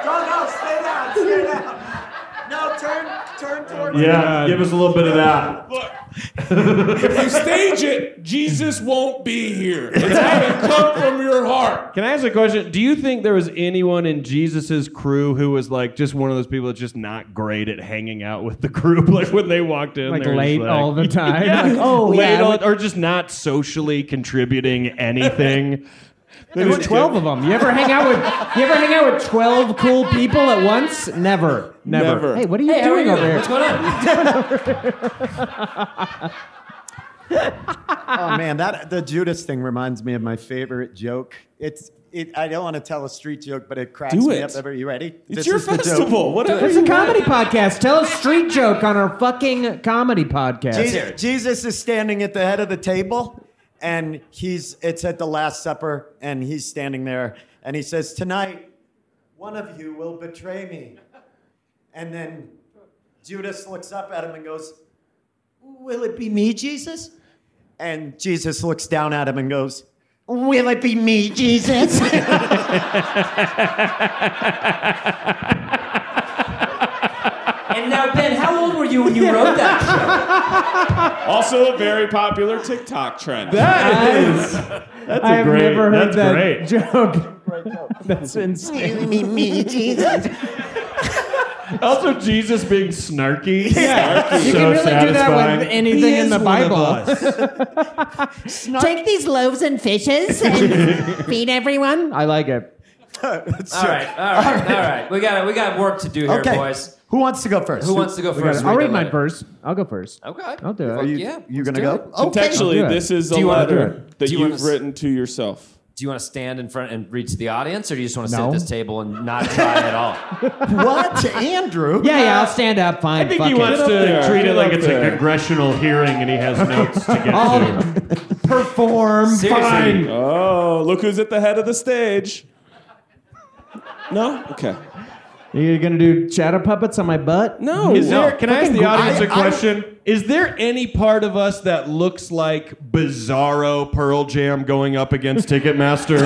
No, turn towards Yeah, give us a little bit of that. Look, if you stage it, Jesus won't be here. It's gotta come from your heart. Can I ask a question? Do you think there was anyone in Jesus's crew who was like just one of those people that's just not great at hanging out with the group? Like when they walked in, Like they were late just all the time. Yeah, Like, oh, late yeah, all, or just not socially contributing anything. There were 12 of them. You ever hang out with 12 cool people at once? Never. Never. Hey, what are you Hey, how are doing you? over here? What's going on? Oh man, the Judas thing reminds me of my favorite joke. I don't want to tell a street joke, but it cracks Do me it. up. Are you ready? It's This your is the joke. festival. Whatever. It's a comedy podcast. Tell a street joke on our fucking comedy podcast. Jesus is standing at the head of the table, and it's at the Last Supper, and he's standing there, and he says, "Tonight, one of you will betray me." And then Judas looks up at him and goes, "Will it be me, Jesus?" And Jesus looks down at him and goes, "Will it be me, Jesus?" And now, Ben, how old were you when you wrote that show? Also a very popular TikTok trend. That's I've never heard that's that great. joke. That's insane. me, Jesus. Also, Jesus being snarky. Yeah, you So can really do that satisfying. with anything in the Bible. Take these loaves and fishes and feed everyone. I like it. All right. We got work to do here, Okay. boys. Who wants to go first? Who wants to go first? I'll read the mine letter. first. I'll go first. Okay. I'll do it. Are you, Yeah, you let's gonna do go? it. Okay. Contextually, I'll do it. this is a Do you wanna do letter it? that Do you you've wanna s- written to yourself. Do you want to stand in front and read to the audience, or do you just want to sit No. at this table and not try at all? What, Andrew? Yeah, I'll stand up. Fine. I think Fuck he it. wants to there. treat Get it like up it's there. a congressional hearing and he has notes to get I'll to. perform. Seriously. Fine. Oh, look who's at the head of the stage. No? Okay. You gonna do shadow puppets on my butt? No. Can I ask the audience a I- question? Is there any part of us that looks like Bizarro Pearl Jam going up against Ticketmaster?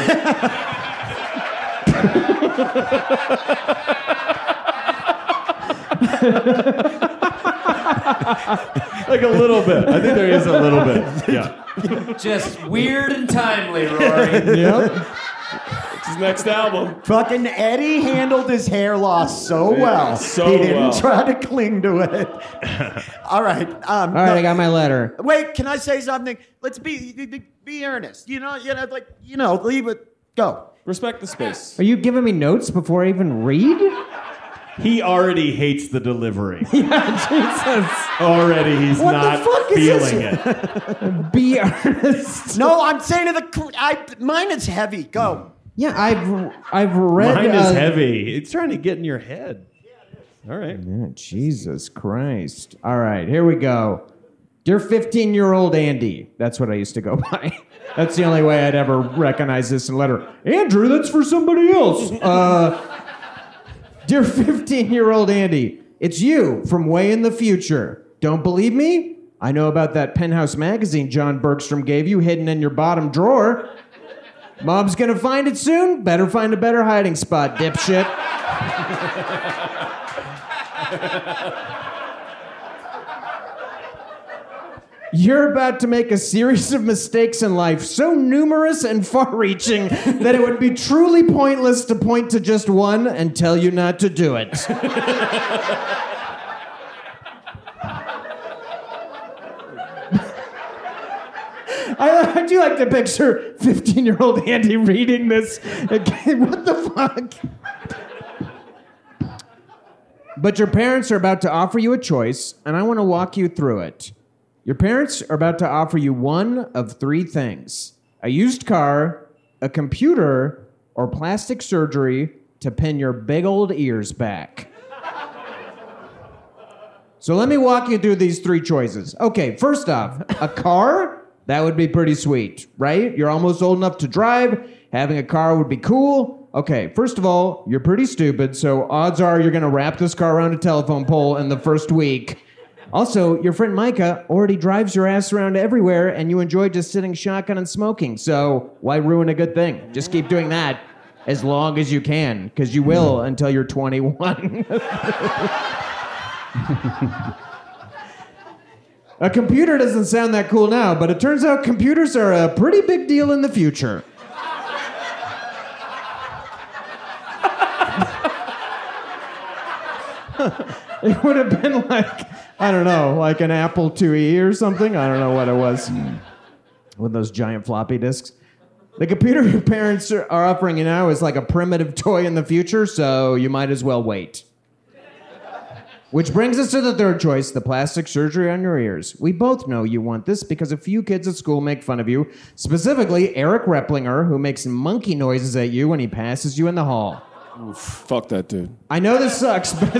Like a little bit. I think there is a little bit. Yeah. Just weird and timely, Rory. Yep. It's his next album. Fucking Eddie handled his hair loss so well. So he didn't well. try to cling to it. All right. All right, I got my letter. Wait, can I say something? Let's be earnest. Leave it. Go. Respect the space. Are you giving me notes before I even read? He already hates the delivery. Yeah, Jesus. Already he's What the not fuck is feeling this? it. Be earnest. No, I'm saying mine is heavy. Go. Yeah, I've read. Mine is heavy. It's trying to get in your head. All right. Yeah, Jesus Christ. All right, here we go. Dear 15-year-old Andy. That's what I used to go by. That's the only way I'd ever recognize this in letter. Andrew, that's for somebody else. Dear 15-year-old Andy, it's you from way in the future. Don't believe me? I know about that Penthouse magazine John Bergstrom gave you hidden in your bottom drawer. Mom's gonna find it soon? Better find a better hiding spot, dipshit. You're about to make a series of mistakes in life so numerous and far-reaching that it would be truly pointless to point to just one and tell you not to do it. I do like to picture 15-year-old Andy reading this. Okay, what the fuck? But your parents are about to offer you a choice, and I want to walk you through it. Your parents are about to offer you one of three things: a used car, a computer, or plastic surgery to pin your big old ears back. So let me walk you through these three choices. Okay, first off, a car? That would be pretty sweet, right? You're almost old enough to drive. Having a car would be cool. Okay, first of all, you're pretty stupid, so odds are you're gonna wrap this car around a telephone pole in the first week. Also, your friend Micah already drives your ass around everywhere, and you enjoy just sitting shotgun and smoking, so why ruin a good thing? Just keep doing that as long as you can, because you will until you're 21. A computer doesn't sound that cool now, but it turns out computers are a pretty big deal in the future. It would have been like, I don't know, like an Apple IIe or something. I don't know what it was. With those giant floppy disks. The computer your parents are offering you now is like a primitive toy in the future, so you might as well wait. Which brings us to the third choice, the plastic surgery on your ears. We both know you want this because a few kids at school make fun of you, specifically Eric Replinger, who makes monkey noises at you when he passes you in the hall. Oof, fuck that dude. I know this sucks, but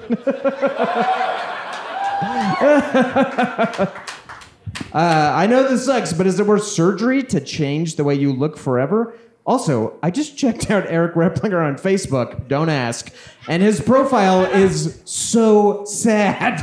I know this sucks, but is it worth surgery to change the way you look forever? Also, I just checked out Eric Replinger on Facebook, don't ask, and his profile is so sad.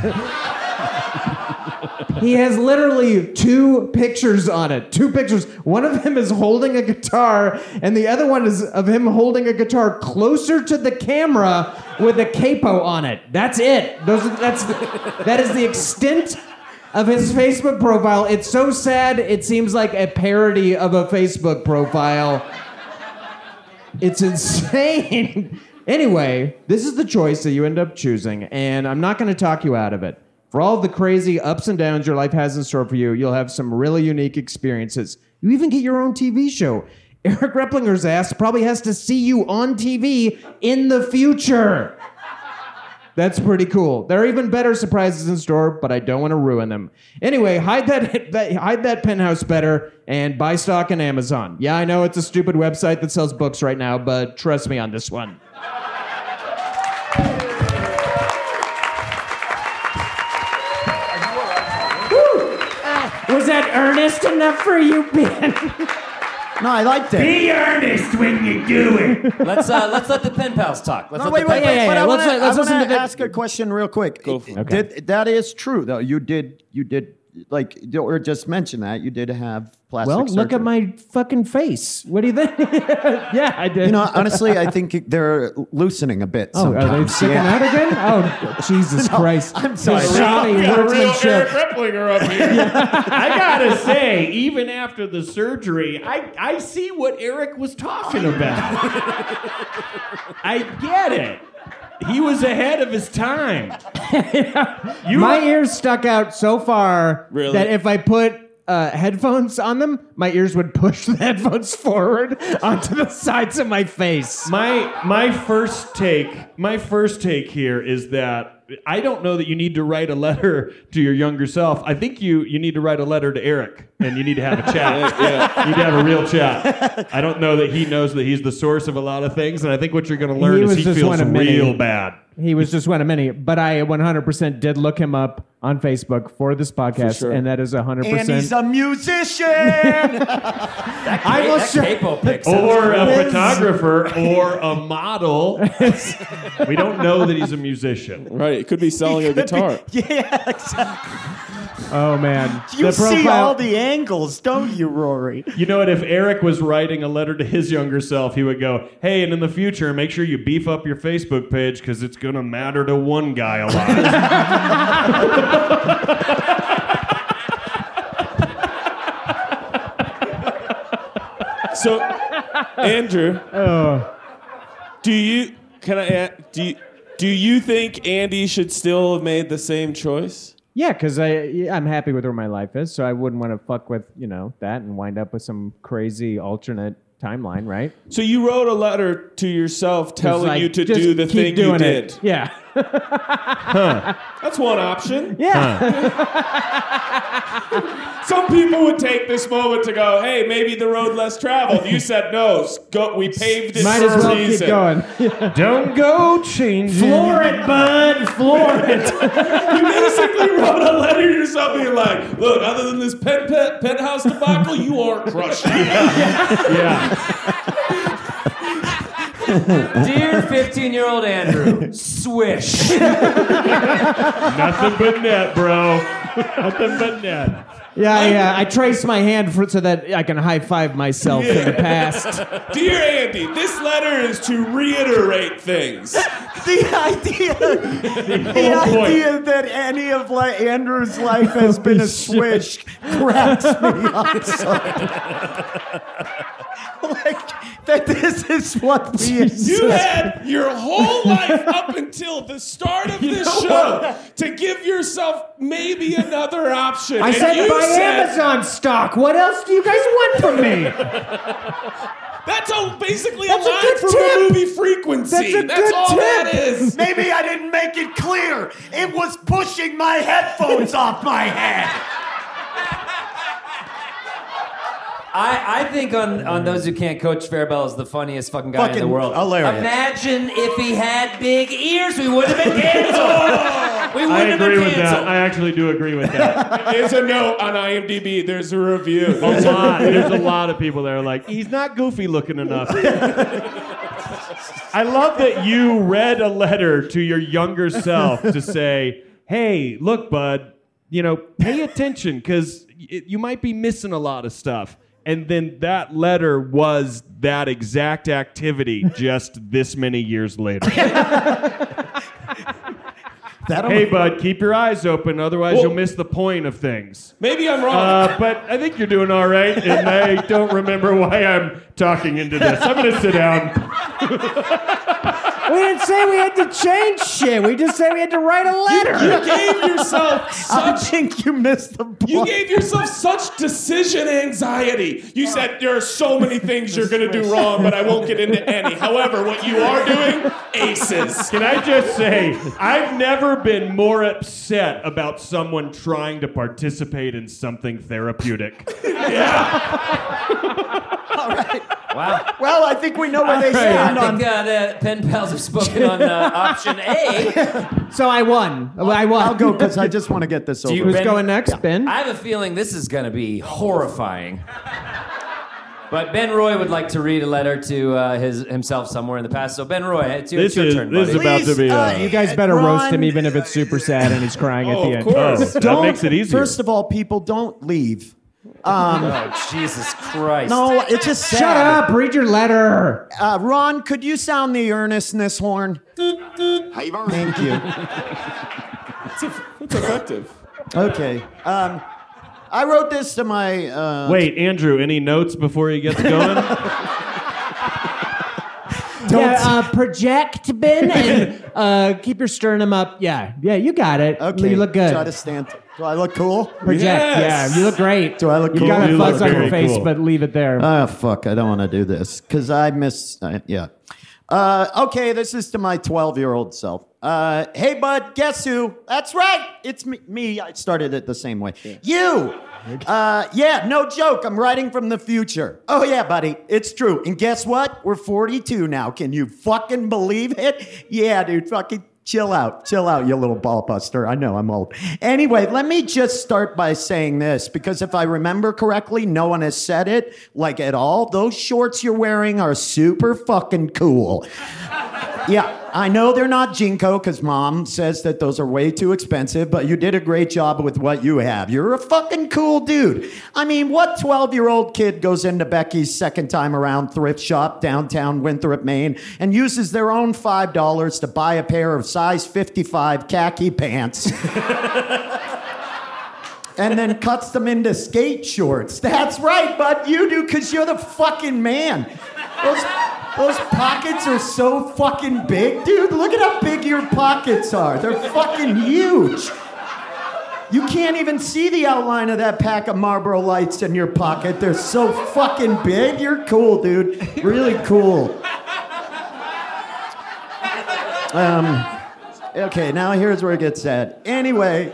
He has literally 2 pictures on it. 2 pictures. One of him is holding a guitar, and the other one is of him holding a guitar closer to the camera with a capo on it. That's it. That is the extent of his Facebook profile. It's so sad, it seems like a parody of a Facebook profile. It's insane. Anyway, this is the choice that you end up choosing, and I'm not going to talk you out of it. For all of the crazy ups and downs your life has in store for you, you'll have some really unique experiences. You even get your own TV show. Eric Replinger's ass probably has to see you on TV in the future. That's pretty cool. There are even better surprises in store, but I don't want to ruin them. Anyway, hide that penthouse better and buy stock in Amazon. Yeah, I know it's a stupid website that sells books right now, but trust me on this one. Was that earnest enough for you, Ben? No, I liked it. Be earnest when you do it. Let's let the pen pals talk. Let's No, let wait. the pen pals But I want Let's listen to to the- ask a question real quick. Go for it. That is true, though. You did, like, or just mention that you did have plastic Well, surgery. look at my fucking face. What do you think? Yeah, I did. You know, honestly, I think they're loosening a bit. Oh, are they sometimes. sticking Yeah. out again? Oh, Jesus Christ. I'm sorry. The shoddy We got a real workmanship. Eric Replinger up here. I gotta say, even after the surgery, I see what Eric was talking about. I get it. He was ahead of his time. My ears stuck out so far Really? that if I put headphones on them, my ears would push the headphones forward onto the sides of my face. My first take here is that I don't know that you need to write a letter to your younger self. I think you need to write a letter to Eric, and you need to have a chat. Yeah. You need to have a real chat. I don't know that he knows that he's the source of a lot of things, and I think what you're going to learn is he just feels one of many. real bad. He was just one of many, but I 100% did look him up on Facebook for this podcast, sure. and that is 100%. And he's a musician. I will show. capo pic. Or a Liz. photographer, or a model. We don't know that he's a musician. Right. It could be selling a guitar. Yeah, exactly. Oh man, You see all the angles, don't you, Rory? You know what? If Eric was writing a letter to his younger self, he would go, "Hey, and in the future, make sure you beef up your Facebook page because it's gonna matter to one guy a lot." So, Andrew, do you think Andy should still have made the same choice? Yeah, because I'm happy with where my life is, so I wouldn't want to fuck with that and wind up with some crazy alternate timeline, right? So you wrote a letter to yourself telling like, you to just do the keep thing you doing did. it. Yeah. That's one option. Yeah. Some people would take this moment to go, "Hey, maybe the road less traveled." You said no. We paved it Might for as well a reason. keep going. Don't go changing. Floor it, bud. Floor it. You basically wrote a letter to yourself being like, "Look, other than this penthouse debacle, you are crushing." Yeah. Dear 15-year-old Andrew, swish. Nothing but net, bro. Nothing but net. Yeah. I traced my hand so that I can high five myself in the past. Dear Andy, this letter is to reiterate things. The idea that any of Andrew's life has been a swish cracks me up. Like that this is what we You had your whole life up until the start of this show to give yourself maybe another option. I And said you buy said, Amazon stock. What else do you guys want from me? That's basically That's a a line good from tip. the movie Frequency. That's a good all tip. that is. Maybe I didn't make it clear. It was pushing my headphones off my head. I think on Those Who Can't Coach, Faribault is the funniest fucking guy in the Fucking world. hilarious. Imagine if he had big ears, we would have been canceled. We I wouldn't have agree been with that. canceled. I actually do agree with that. There's a note on IMDb. There's a review. There's a lot of people that are like, he's not goofy looking enough. I love that you read a letter to your younger self to say, "Hey, look, bud, pay attention because you might be missing a lot of stuff." And then that letter was that exact activity just this many years later. Hey, bud, keep your eyes open, otherwise you'll miss the point of things. Maybe I'm wrong. But I think you're doing all right, and I don't remember why I'm talking into this. I'm going to sit down. We didn't say we had to change shit. We just said we had to write a letter. You gave yourself I such. think you missed the point. You gave yourself such decision anxiety. You said there are so many things you're going to do wrong, but I won't get into any. However, what you are doing, aces. Can I just say, I've never been more upset about someone trying to participate in something therapeutic. All right. Wow. Well, I think we know where they I stand on. think the pen pals have spoken on option A. So I won. I'll go because I just want to get this over. Who's Ben- going next, Ben? I have a feeling this is going to be horrifying. But Ben Roy would like to read a letter to himself somewhere in the past. So Ben Roy, it's your turn, buddy. This is about to be. You guys better roast Ron- him, even if it's super sad and he's crying at the end. Of course. That makes it easier. First of all, people, don't leave. Oh, Jesus Christ. No, it's just sad. Shut up! Read your letter. Ron, could you sound the earnestness horn? Thank you. It's effective. Okay. I wrote this to my. Wait, Andrew, any notes before he gets going? Project, Ben, and keep your sternum up. Yeah, you got it. Okay. You look good. Try to stand. Do I look cool? Project. Yes. Yeah, you look great. Do I look You cool? got a You fuzz look on your very face, cool. but leave it there. Oh, fuck. I don't want to do this because I miss. Yeah. Okay, this is to my 12-year-old self. Hey, bud, guess who? That's right. It's me. I started it the same way. You. Yeah, no joke. I'm writing from the future. Oh, yeah, buddy. It's true. And guess what? We're 42 now. Can you fucking believe it? Yeah, dude. Fucking chill out. Chill out, you little ball buster. I know I'm old. Anyway, let me just start by saying this, because if I remember correctly, no one has said it, like at all. Those shorts you're wearing are super fucking cool. Yeah, I know they're not Jinko, because Mom says that those are way too expensive, but you did a great job with what you have. You're a fucking cool dude. I mean, what 12-year-old kid goes into Becky's second time around thrift shop downtown Winthrop, Maine, and uses their own $5 to buy a pair of size 55 khaki pants and then cuts them into skate shorts? That's right, bud. You do, because you're the fucking man. Those pockets are so fucking big, dude. Look at how big your pockets are. They're fucking huge. You can't even see the outline of that pack of Marlboro Lights in your pocket. They're so fucking big. You're cool, dude. Really cool. Okay, now here's where it gets sad. Anyway,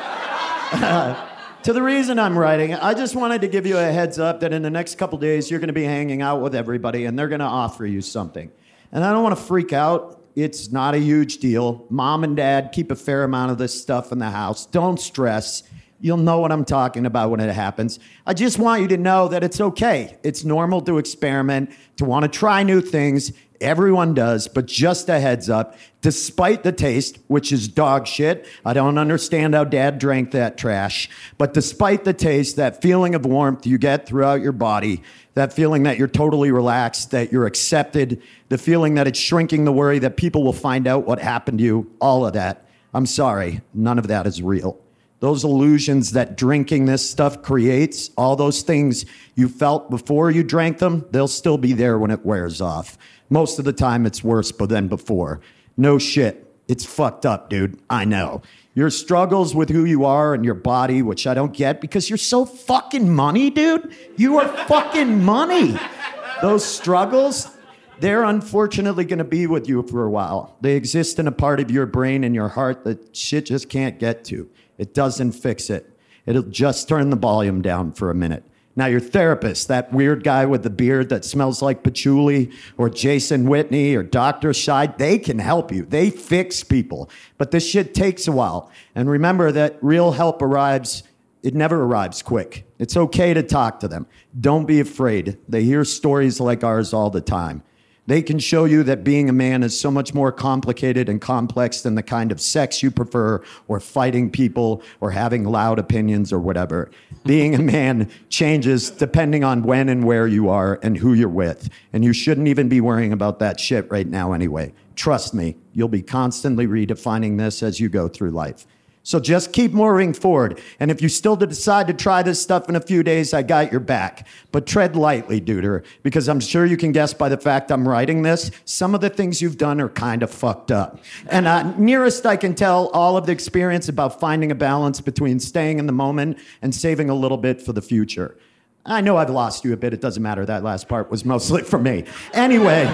to the reason I'm writing, I just wanted to give you a heads up that in the next couple days you're going to be hanging out with everybody and they're going to offer you something. And I don't want to freak out. It's not a huge deal. Mom and Dad keep a fair amount of this stuff in the house. Don't stress. You'll know what I'm talking about when it happens. I just want you to know that it's okay. It's normal to experiment, to want to try new things. Everyone does, but just a heads up, despite the taste, which is dog shit, I don't understand how Dad drank that trash, but despite the taste, that feeling of warmth you get throughout your body, that feeling that you're totally relaxed, that you're accepted, the feeling that it's shrinking the worry that people will find out what happened to you, all of that, I'm sorry, none of that is real. Those illusions that drinking this stuff creates, all those things you felt before you drank them, they'll still be there when it wears off. Most of the time, it's worse than before. No shit. It's fucked up, dude. I know. Your struggles with who you are and your body, which I don't get because you're so fucking money, dude. You are fucking money. Those struggles, they're unfortunately going to be with you for a while. They exist in a part of your brain and your heart that shit just can't get to. It doesn't fix it. It'll just turn the volume down for a minute. Now, your therapist, that weird guy with the beard that smells like patchouli, or Jason Whitney, or Dr. Scheid, they can help you. They fix people. But this shit takes a while. And remember that real help arrives, it never arrives quick. It's okay to talk to them. Don't be afraid. They hear stories like ours all the time. They can show you that being a man is so much more complicated and complex than the kind of sex you prefer, or fighting people, or having loud opinions, or whatever. Being a man changes depending on when and where you are and who you're with. And you shouldn't even be worrying about that shit right now anyway. Trust me, you'll be constantly redefining this as you go through life. So just keep moving forward. And if you still decide to try this stuff in a few days, I got your back. But tread lightly, duder, because I'm sure you can guess by the fact I'm writing this, some of the things you've done are kind of fucked up. And nearest I can tell, all of the experience about finding a balance between staying in the moment and saving a little bit for the future. I know I've lost you a bit. It doesn't matter. That last part was mostly for me. Anyway,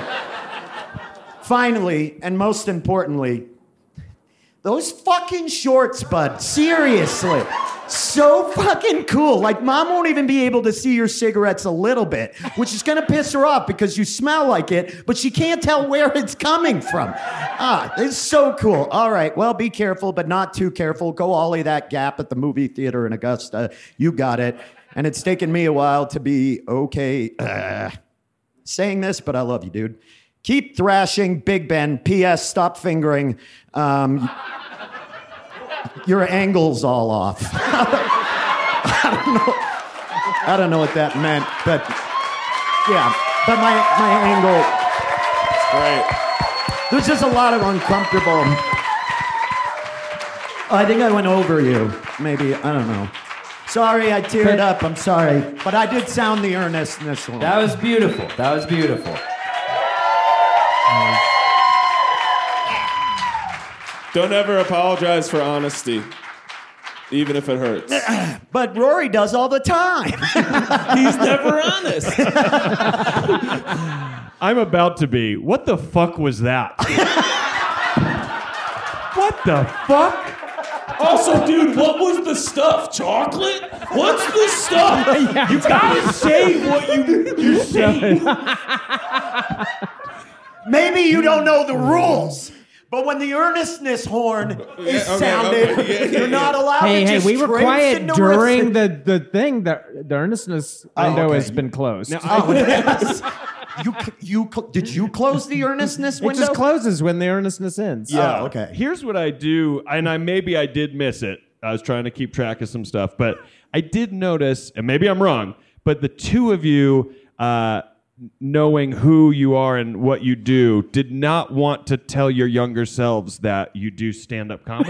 finally, and most importantly, those fucking shorts, bud. Seriously. So fucking cool. Like, Mom won't even be able to see your cigarettes a little bit, which is going to piss her off because you smell like it, but she can't tell where it's coming from. It's so cool. All right, well, be careful, but not too careful. Go ollie that gap at the movie theater in Augusta. You got it. And it's taken me a while to be okay saying this, but I love you, dude. Keep thrashing, Big Ben. P.S. Stop fingering. Your angle's all off. I don't know what that meant, but yeah. But my angle. It's great. There's just a lot of uncomfortable. I think I went over you. Maybe, I don't know. Sorry, I teared up. I'm sorry. But I did sound the earnestness one. That was beautiful. That was beautiful. Don't ever apologize for honesty, even if it hurts. But Rory does all the time. He's never honest. I'm about to be. What the fuck was that? What the fuck? Also, dude, what was the stuff? Chocolate? What's the stuff? You gotta say what you're saying. Maybe you don't know the rules. But when the earnestness horn is sounded, you're not allowed to Hey, just we were traipse quiet into during riffing. the thing. The earnestness window has been closed. Did you close the earnestness It window? just closes when the earnestness ends. Yeah. Oh, okay. Here's what I do, and maybe I did miss it. I was trying to keep track of some stuff, but I did notice, and maybe I'm wrong, but the two of you, knowing who you are and what you do, did not want to tell your younger selves that you do stand-up comedy.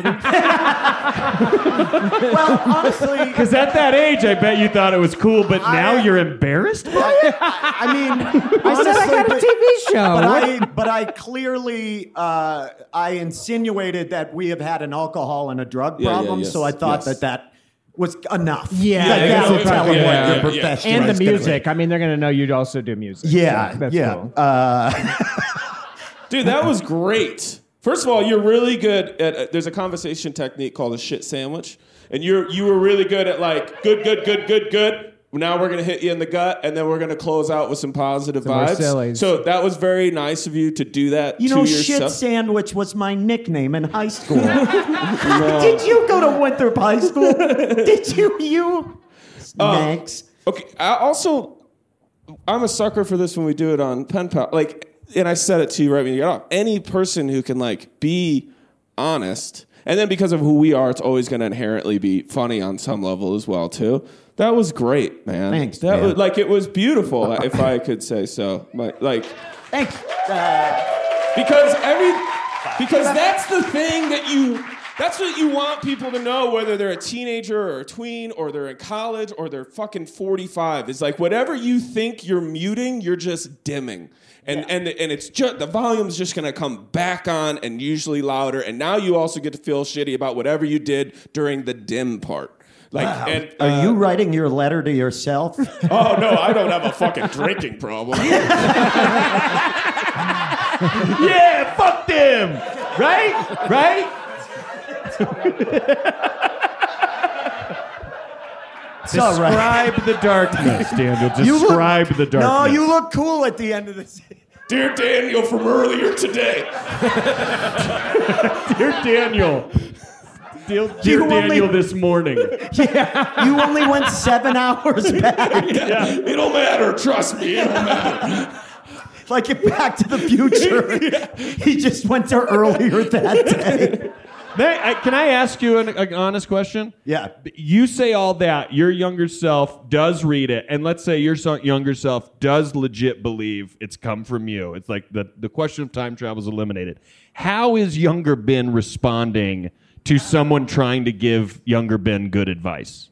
Well, honestly, Because at that age, I bet you thought it was cool, but now you're embarrassed by it? I mean, I said I got a TV show. But I clearly I insinuated that we have had an alcohol and a drug problem, yes, so I thought yes. that was enough. Yeah, that yeah, would tell them what yeah, your yeah. profession And the is. music. I mean, they're going to know you'd also do music. Yeah, So that's yeah. cool. Dude, that was great. First of all, you're really good at. There's a conversation technique called a shit sandwich, and you were really good at like good. Now we're gonna hit you in the gut, and then we're gonna close out with some positive more vibes. sillies. So that was very nice of you to do that. You to know, yourself. Shit Sandwich was my nickname in high school. Did you go to Winthrop High School? Did you? Snakes. Okay. I'm a sucker for this when we do it on Pen Pal. Like, and I said it to you right when you got off. Any person who can like be honest, and then because of who we are, it's always going to inherently be funny on some level as well too. That was great, man. Thanks, That man. was like it was beautiful, if I could say so. Like, Thanks. because that's the thing that's what you want people to know, whether they're a teenager or a tween or they're in college or they're fucking 45. It's like whatever you think you're muting, you're just dimming. And it's just the volume's just gonna come back on and usually louder. And now you also get to feel shitty about whatever you did during the dim part. Like, Wow. and, Are you writing your letter to yourself? Oh no, I don't have a fucking drinking problem. Yeah, fuck them! Right? It's all right. Describe the darkness, Daniel. You look- Describe the darkness. No, you look cool at the end of this. Dear Daniel from earlier today. Dear Daniel. Dear You Daniel only- this morning. Yeah, you only went 7 hours back. Yeah, it'll matter. Trust me, it'll matter. Like in Back to the Future, he just went to earlier that day. Can I ask you an honest question? Yeah. You say all that. Your younger self does read it, and let's say your younger self does legit believe it's come from you. It's like the question of time travel is eliminated. How is younger Ben responding to someone trying to give younger Ben good advice?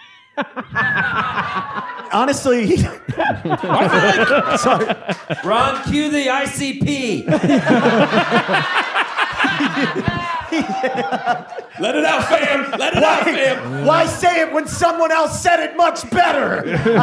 Honestly, sorry. Ron, cue the ICP. Let it out, fam. Let it out, fam. Why say it when someone else said it much better?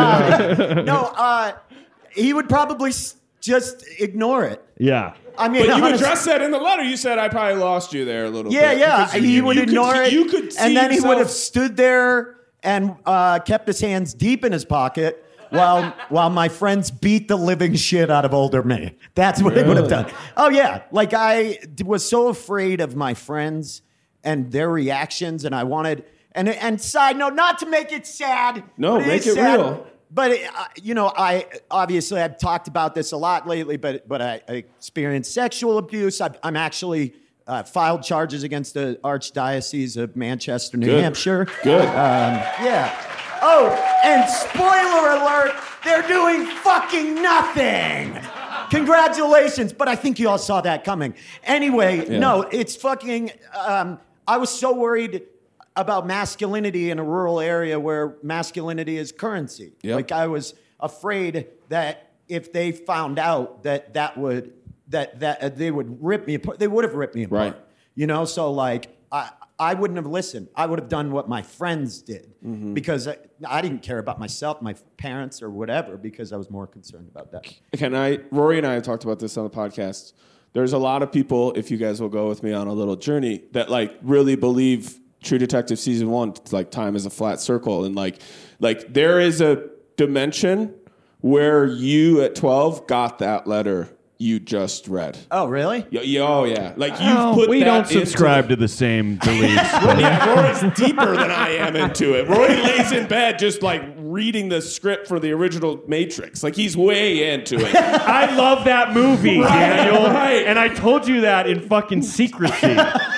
He would probably just ignore it. Yeah. I mean, But you honest- addressed that in the letter. You said I probably lost you there a little Yeah, bit. yeah. Because He would you could- ignore it. You could see and then he would have yourself- stood there and kept his hands deep in his pocket while my friends beat the living shit out of older me. That's what he would have done. Oh, yeah. Like, I was so afraid of my friends and their reactions, and I wanted... And side note, not to make it sad. No, but make is it sad. real. But I've talked about this a lot lately. But I experienced sexual abuse. I'm actually filed charges against the Archdiocese of Manchester, New Good. Hampshire. Good. Yeah. Oh, and spoiler alert, they're doing fucking nothing. Congratulations, but I think you all saw that coming. Anyway, no, it's fucking. I was so worried about masculinity in a rural area where masculinity is currency. Yep. Like I was afraid that if they found out that they would rip me apart, they would have ripped me apart. Right. You know, so like I wouldn't have listened. I would have done what my friends did because I didn't care about myself, my parents, or whatever because I was more concerned about that. Rory and I have talked about this on the podcast. There's a lot of people, if you guys will go with me on a little journey, that like really believe True Detective season 1, like time is a flat circle, and like there is a dimension where you at 12 got that letter you just read. Oh, really? Oh, yeah. Like you've put we that don't subscribe to the same beliefs. Yeah, Rory's deeper than I am into it. Rory lays in bed just like reading the script for the original Matrix. Like he's way into it. I love that movie, Daniel. Right. And I told you that in fucking secrecy.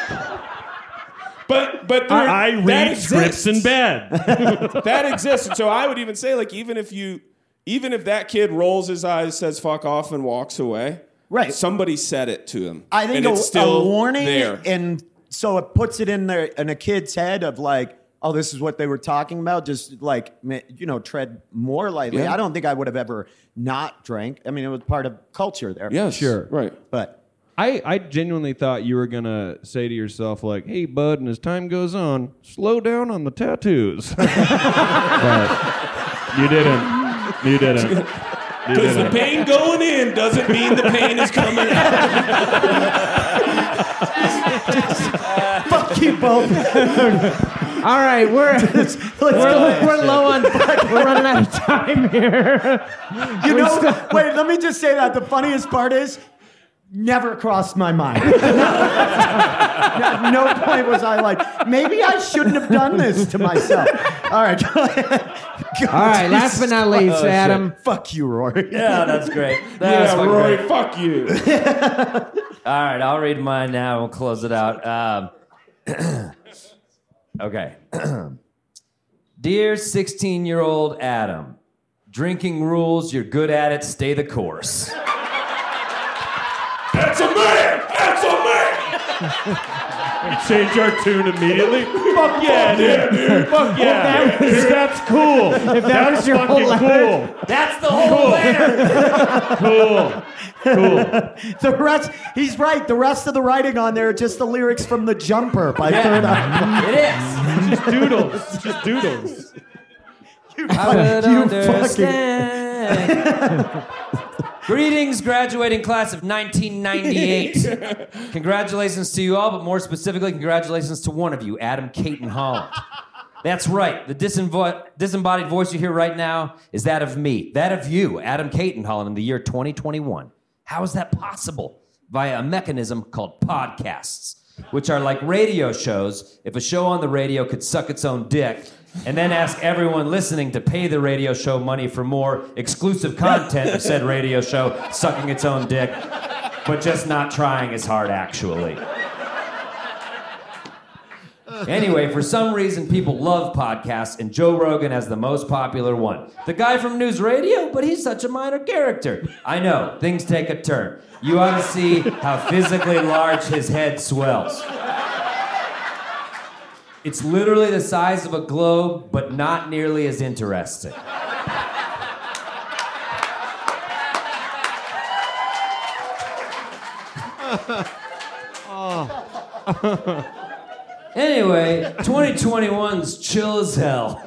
But I read scripts in bed. That exists. And so I would even say, like, even if that kid rolls his eyes, says fuck off, and walks away, right? Somebody said it to him. I think and it's still a warning, there. and so it puts it in a kid's head of like, oh, this is what they were talking about. Just like, you know, tread more lightly. Yeah. I don't think I would have ever not drank. I mean, it was part of culture there. Yes, sure, right. But I genuinely thought you were gonna say to yourself like, "Hey, bud," and as time goes on, slow down on the tattoos. But you didn't. You didn't. Because the pain going in doesn't mean the pain is coming out. Fuck you both. All right, we're low on. We're running out of time here. You know, wait, let me just say that the funniest part is never crossed my mind. At no point was I like, maybe I shouldn't have done this to myself. All right, go ahead. All right, last but not least, Adam. Fuck you, Rory. Yeah, that's great. That's Yeah, Rory, great. fuck you. All right, I'll read mine now. We'll close it out. Okay. Dear 16-year-old Adam, drinking rules, you're good at it, stay the course. That's a man! That's a man! We change our tune immediately. Fuck yeah, dude. Fuck yeah. That's cool. If that was your whole fucking letter. cool. That's the whole letter. Cool. The rest, he's right. The rest of the writing on there are just the lyrics from The Jumper by Third Eye. It is. Just doodles. It's just doodles. I would You understand. Greetings, graduating class of 1998. Congratulations to you all, but more specifically, congratulations to one of you, Adam Caton Holland. That's right. The disembodied voice you hear right now is that of me, that of you, Adam Caton Holland, in the year 2021. How is that possible? Via a mechanism called podcasts, which are like radio shows. If a show on the radio could suck its own dick, and then ask everyone listening to pay the radio show money for more exclusive content of said radio show sucking its own dick, but just not trying as hard actually. Anyway, for some reason, people love podcasts, and Joe Rogan has the most popular one. The guy from News Radio, but he's such a minor character. I know, things take a turn. You ought to see how physically large his head swells. It's literally the size of a globe, but not nearly as interesting. Anyway, 2021's chill as hell.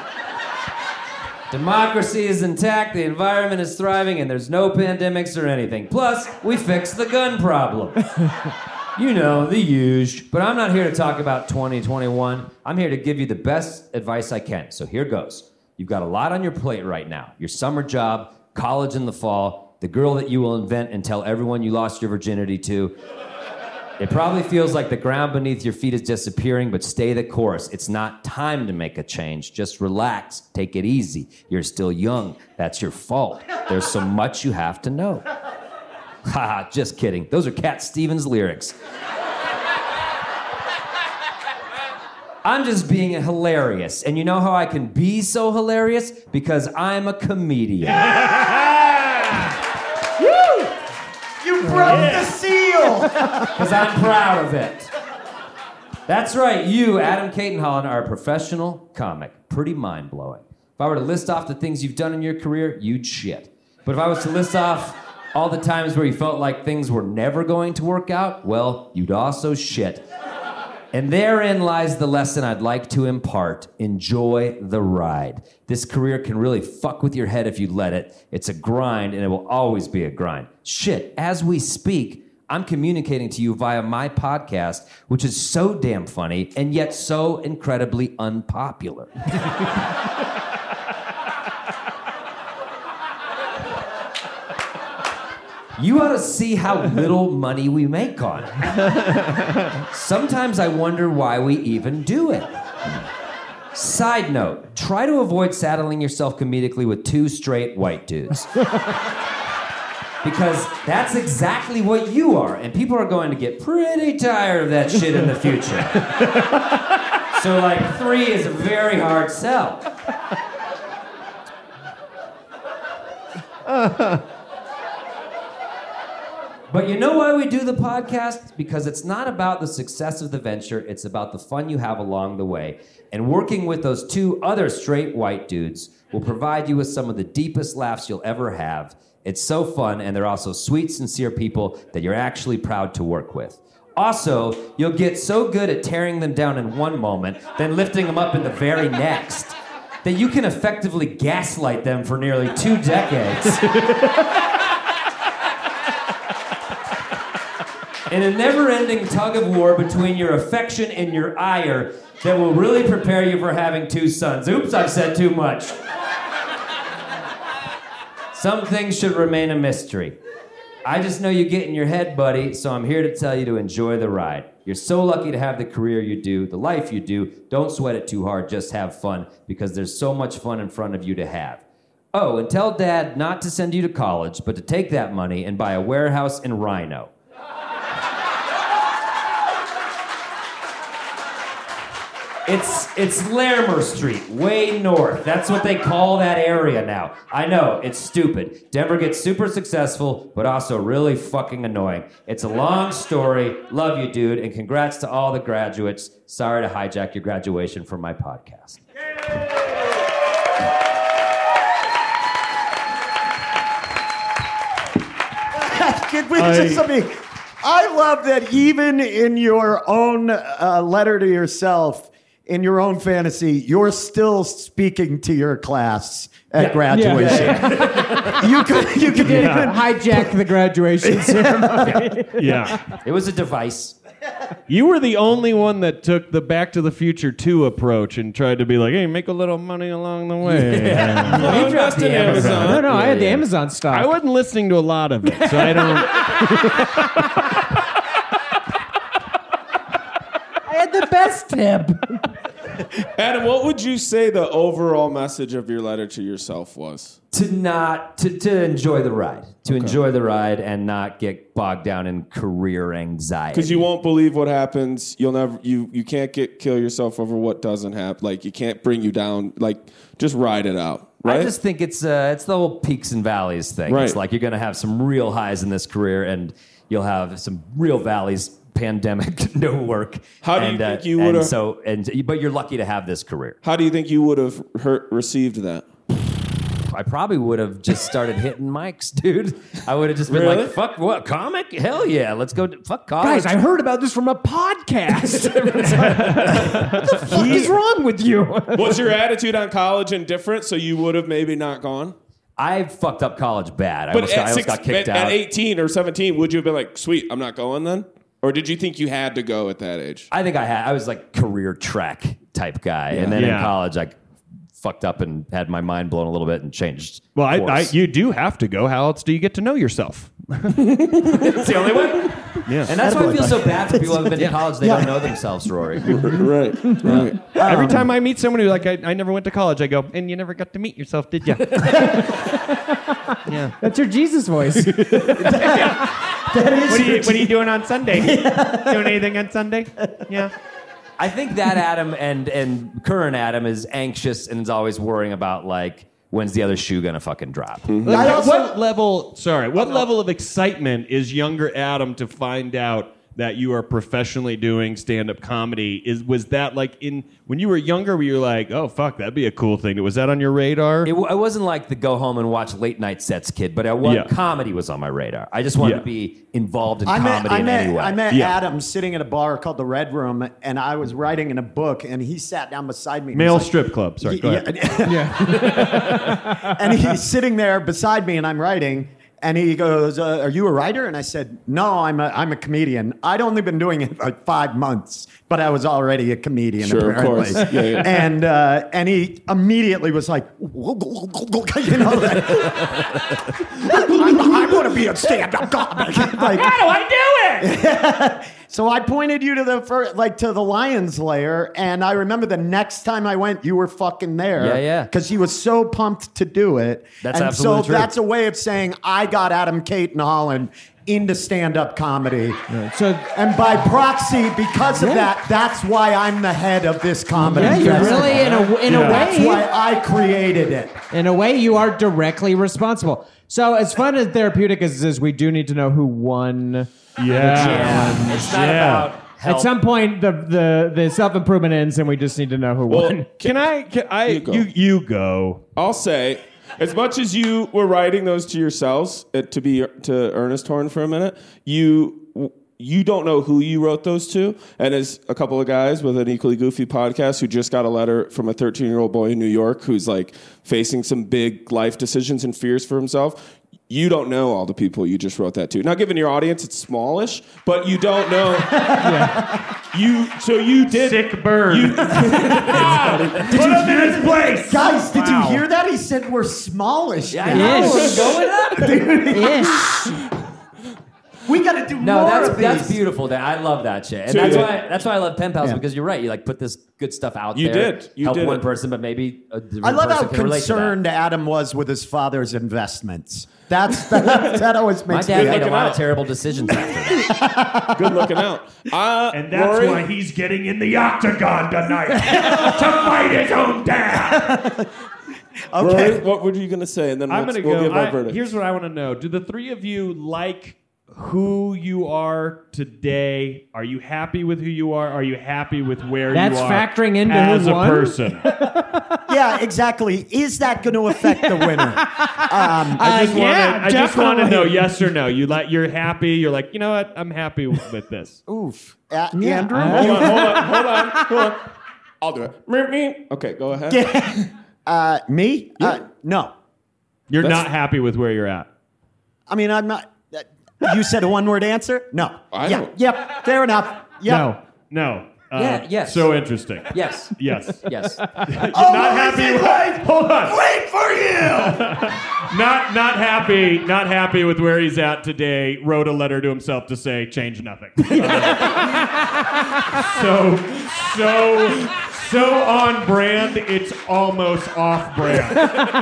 Democracy is intact, the environment is thriving, and there's no pandemics or anything. Plus, we fixed the gun problem. You know, the huge. But I'm not here to talk about 2021. I'm here to give you the best advice I can. So here goes. You've got a lot on your plate right now. Your summer job, college in the fall, the girl that you will invent and tell everyone you lost your virginity to. It probably feels like the ground beneath your feet is disappearing, but stay the course. It's not time to make a change. Just relax. Take it easy. You're still young. That's your fault. There's so much you have to know. Haha, just kidding. Those are Cat Stevens lyrics. I'm just being hilarious. And you know how I can be so hilarious? Because I'm a comedian. Woo! You broke the seal! Because I'm proud of it. That's right. You, Adam Caton Holland, are a professional comic. Pretty mind-blowing. If I were to list off the things you've done in your career, you'd shit. But if I was to list off all the times where you felt like things were never going to work out, well, you'd also shit. And therein lies the lesson I'd like to impart. Enjoy the ride. This career can really fuck with your head if you let it. It's a grind, and it will always be a grind. Shit, as we speak, I'm communicating to you via my podcast, which is so damn funny and yet so incredibly unpopular. You ought to see how little money we make on it. Sometimes I wonder why we even do it. Side note, try to avoid saddling yourself comedically with two straight white dudes. Because that's exactly what you are, and people are going to get pretty tired of that shit in the future. So, like, 3 is a very hard sell. But you know why we do the podcast? Because it's not about the success of the venture, it's about the fun you have along the way. And working with those 2 other straight white dudes will provide you with some of the deepest laughs you'll ever have. It's so fun, and they're also sweet, sincere people that you're actually proud to work with. Also, you'll get so good at tearing them down in one moment, then lifting them up in the very next, that you can effectively gaslight them for nearly 2 decades. In a never-ending tug of war between your affection and your ire that will really prepare you for having 2 sons. Oops, I've said too much. Some things should remain a mystery. I just know you get in your head, buddy, so I'm here to tell you to enjoy the ride. You're so lucky to have the career you do, the life you do. Don't sweat it too hard, just have fun, because there's so much fun in front of you to have. Oh, and tell Dad not to send you to college, but to take that money and buy a warehouse in Rhino. It's Larimer Street, way north. That's what they call that area now. I know, it's stupid. Denver gets super successful, but also really fucking annoying. It's a long story. Love you, dude, and congrats to all the graduates. Sorry to hijack your graduation from my podcast. I love that even in your own letter to yourself, in your own fantasy, you're still speaking to your class at graduation. Yeah. You could hijack the graduation ceremony. Yeah. It was a device. You were the only one that took the Back to the Future 2 approach and tried to be like, hey, make a little money along the way. You dropped the Amazon. No, I had the Amazon stock. I wasn't listening to a lot of it, so I don't... I had the best tip. Adam, what would you say the overall message of your letter to yourself was? To enjoy the ride. To enjoy the ride and not get bogged down in career anxiety. Because you won't believe what happens. You'll never. You can't kill yourself over what doesn't happen. Like, you can't bring you down. Like, just ride it out. Right? I just think it's the whole peaks and valleys thing. Right. It's like you're going to have some real highs in this career, and you'll have some real valleys. Pandemic, no work. How do you think you would have? But you're lucky to have this career. How do you think you would have received that? I probably would have just started hitting mics, dude. I would have just been like, "Fuck what comic? Hell yeah, let's go. Fuck college." Guys, I heard about this from a podcast. What the fuck is wrong with you? Was your attitude on college indifferent, so you would have maybe not gone? I fucked up college bad. I But almost got kicked out. At 18 or 17, would you have been like, sweet, I'm not going then? Or did you think you had to go at that age? I think I was like career track type guy. Yeah. And then in college, I fucked up and had my mind blown a little bit and changed. Well, you do have to go. How else do you get to know yourself? It's the only way. Yeah. And that's why I feel so bad for people who haven't been to college. They don't know themselves, Rory. Right. Every time I meet someone who's like, I never went to college, I go, and you never got to meet yourself, did you? Yeah. That's your Jesus voice. That is What are you doing on Sunday? Doing anything on Sunday? Yeah. I think that Adam and current Adam is anxious and is always worrying about, like, when's the other shoe gonna fucking drop? What level of excitement is younger Adam to find out that you are professionally doing stand-up comedy? Was that like when you were younger, where you were like, oh fuck, that'd be a cool thing? Was that on your radar? It wasn't like the go home and watch late night sets kid, but comedy was on my radar. I just wanted to be involved in comedy in any way. I met Adam sitting at a bar called the Red Room, and I was writing in a book, and he sat down beside me. And Male was like, strip club. Sorry, go ahead. And he's sitting there beside me, and I'm writing. And he goes, "Are you a writer?" And I said, "No, I'm a comedian. I'd only been doing it for 5 months, but I was already a comedian." Sure, apparently. of course. Yeah. And he immediately was like, you know, I want to be a stand-up comic. Like, How do I do it? So I pointed you to the Lion's Lair, and I remember the next time I went, you were fucking there. Yeah. Because he was so pumped to do it. That's and absolutely so true. that's a way of saying I got Adam Caton Holland into stand-up comedy. And by proxy, because of that, that's why I'm the head of this comedy. Yeah, you're festival. really in a way. That's why I created it. In a way, you are directly responsible. So, as fun and therapeutic as this is, we do need to know who won. Yeah. It's not about help. At some point, the self-improvement ends, and we just need to know who won. You go. I'll say, as much as you were writing those to yourselves, to Ernest Horn for a minute, you don't know who you wrote those to. And as a couple of guys with an equally goofy podcast who just got a letter from a 13-year-old boy in New York who's like facing some big life decisions and fears for himself, you don't know all the people you just wrote that to. Now, given your audience, it's smallish, but you don't know. So you did. Sick bird. Put him in his place. Guys, did you hear that? He said we're smallish. Yeah, I know. We're going up. We got to do more of these. That's beautiful. I love that shit, and So that's why I love Pen Pals, because you're right. You like put this good stuff out You there. did. You help did one it. person, but maybe a different I love how person can relate to that. concerned Adam was with his father's investments. That always My makes dad me made a lot of out. terrible decisions after that. Good looking out. And that's Rory? why he's getting in the octagon tonight to fight his own dad. Okay. Rory, what were you going to say? And then I'm going to we'll go. give our verdict. Here's what I want to know. Do the three of you like who you are today? Are you happy with who you are? Are you happy with where That's you are factoring into as who a won? person? Yeah, exactly. Is that going to affect the winner? I just want to know yes or no. You're happy. You're like, you know what? I'm happy with this. Oof. Andrew? Hold on. I'll do it. Okay, go ahead. Me? No. You're not happy with where you're at. I mean, I'm not. You said a one-word answer? No. I Yeah. don't. Yep. Fair enough. Yep. No. Yes. So interesting. Yes. Yes. Yes. Not happy. Hold on. Wait for you. Not happy with where he's at today. Wrote a letter to himself to say change nothing. So on brand, it's almost off brand.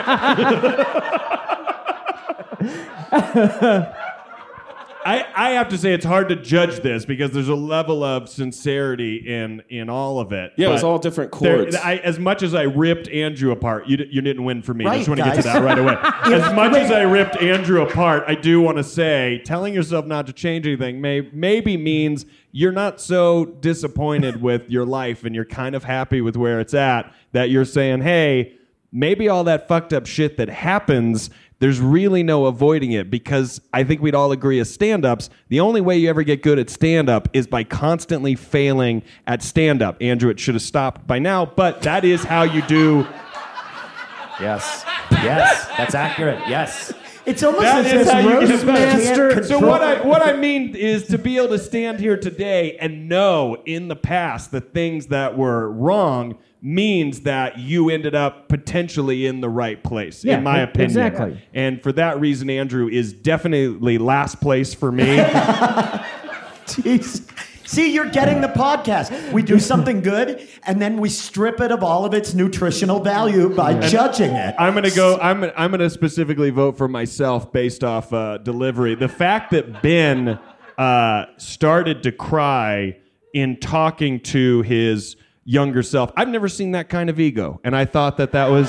I have to say it's hard to judge this because there's a level of sincerity in all of it. Yeah, it was But all different chords. as much as I ripped Andrew apart, you didn't win for me. I Right, just want to get to guys. that right away. As much as I ripped Andrew apart, I do want to say telling yourself not to change anything maybe means you're not so disappointed with your life and you're kind of happy with where it's at that you're saying, hey, maybe all that fucked up shit that happens, there's really no avoiding it, because I think we'd all agree as stand-ups, the only way you ever get good at stand-up is by constantly failing at stand-up. Andrew, it should have stopped by now, but that is how you do. Yes. Yes. That's accurate. Yes. It's almost That as is if how you Rose get better. can't So control- what I mean is to be able to stand here today and know in the past the things that were wrong means that you ended up potentially in the right place, Yeah, in my opinion. exactly. And for that reason, Andrew is definitely last place for me. Jeez. See, you're getting the podcast. We do something good, and then we strip it of all of its nutritional value by judging it. I'm gonna specifically vote for myself based off delivery. The fact that Ben started to cry in talking to his younger self. I've never seen that kind of ego, and I thought that was.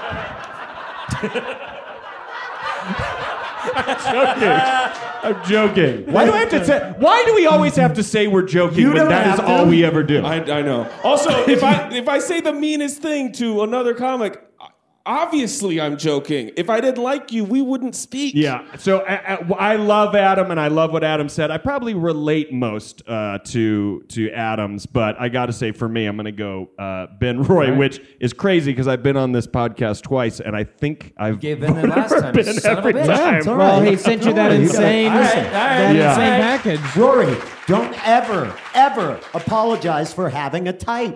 I'm joking. Why do I have to say? Why do we always have to say we're joking when that is all we ever do? I know. Also, if I say the meanest thing to another comic, obviously I'm joking. If I didn't like you, we wouldn't speak. Yeah. So I love Adam, and I love what Adam said. I probably relate most to Adam's, but I got to say, for me, I'm going to go Ben Roy, which is crazy because I've been on this podcast twice, and I think I've gave Ben the last time. Ben every time. Well, he sent you that insane package. Rory, don't ever apologize for having a type.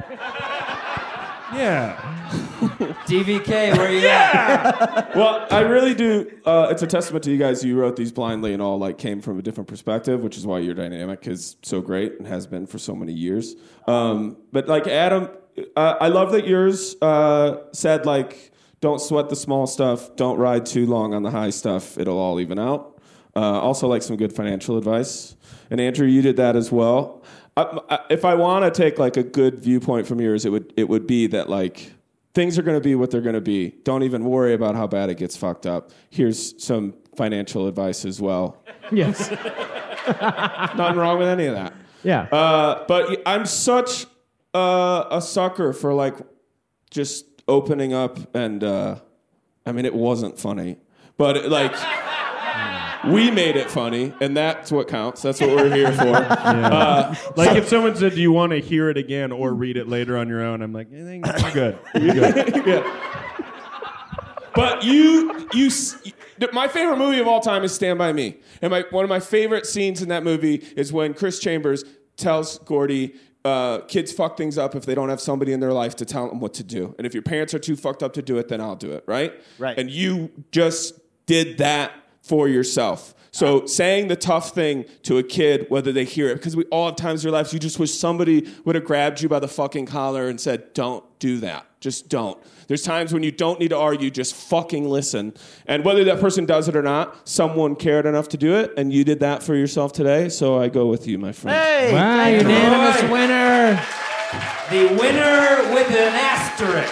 Yeah. DVK, where you at? Well, I really do. It's a testament to you guys. You wrote these blindly and all came from a different perspective, which is why your dynamic is so great and has been for so many years. But Adam, I love that yours said don't sweat the small stuff, don't ride too long on the high stuff. It'll all even out. Also some good financial advice. And Andrew, you did that as well. If I want to take a good viewpoint from yours, it would be that things are going to be what they're going to be. Don't even worry about how bad it gets fucked up. Here's some financial advice as well. Yes. Nothing wrong with any of that. Yeah. But I'm such a sucker for just opening up, and it wasn't funny, but we made it funny, and that's what counts. That's what we're here for. Yeah. If someone said, "Do you want to hear it again or read it later on your own?" I'm like, I think you're good. You're good. Yeah. But my favorite movie of all time is Stand By Me, and one of my favorite scenes in that movie is when Chris Chambers tells Gordy, kids fuck things up if they don't have somebody in their life to tell them what to do, and if your parents are too fucked up to do it, then I'll do it. Right. And you just did that for yourself. So saying the tough thing to a kid, whether they hear it, because we all have times in our lives you just wish somebody would have grabbed you by the fucking collar and said, don't do that. Just don't. There's times when you don't need to argue, just fucking listen. And whether that person does it or not, someone cared enough to do it, and you did that for yourself today, so I go with you, my friend. Hey! Wow, unanimous winner. The winner with an asterisk.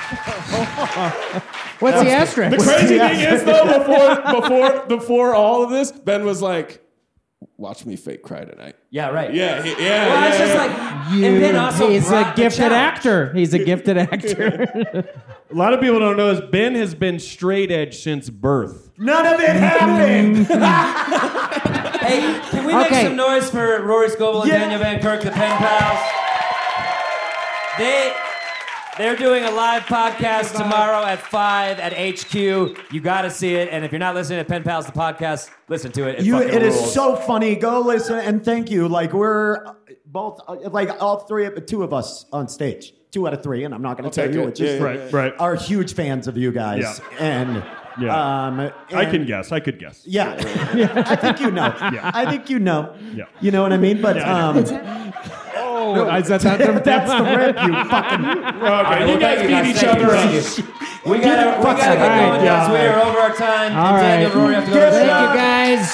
What's the asterisk? The crazy thing is, though, before all of this, Ben was like, watch me fake cry tonight. Yeah, right. Yeah. Well, it's just and then also he's a brought the gifted challenge. actor. He's a gifted actor. A lot of people don't know this. Ben has been straight edge since birth. None of it happened. Hey, can we make some noise for Rory Scovel and Daniel Van Kirk, the Pen Pals? They're doing a live podcast tomorrow at 5 at HQ. You got to see it. And if you're not listening to Pen Pals, the podcast, listen to it. It It is rules. so funny. Go listen and thank you. We're both, all two of us on stage. 2 out of 3, and I'm not going to tell you. Which is Right. are huge fans of you guys. Yeah. And I can guess. I could guess. Yeah. I think you know. Yeah. I think you know. Yeah. You know what I mean? But Is that that's the rip, you fucking. Okay, you guys beat each other up. We gotta get going, guys. We are over our time. All and Daniel right. and Rory have to go to the Thank shop. you, guys.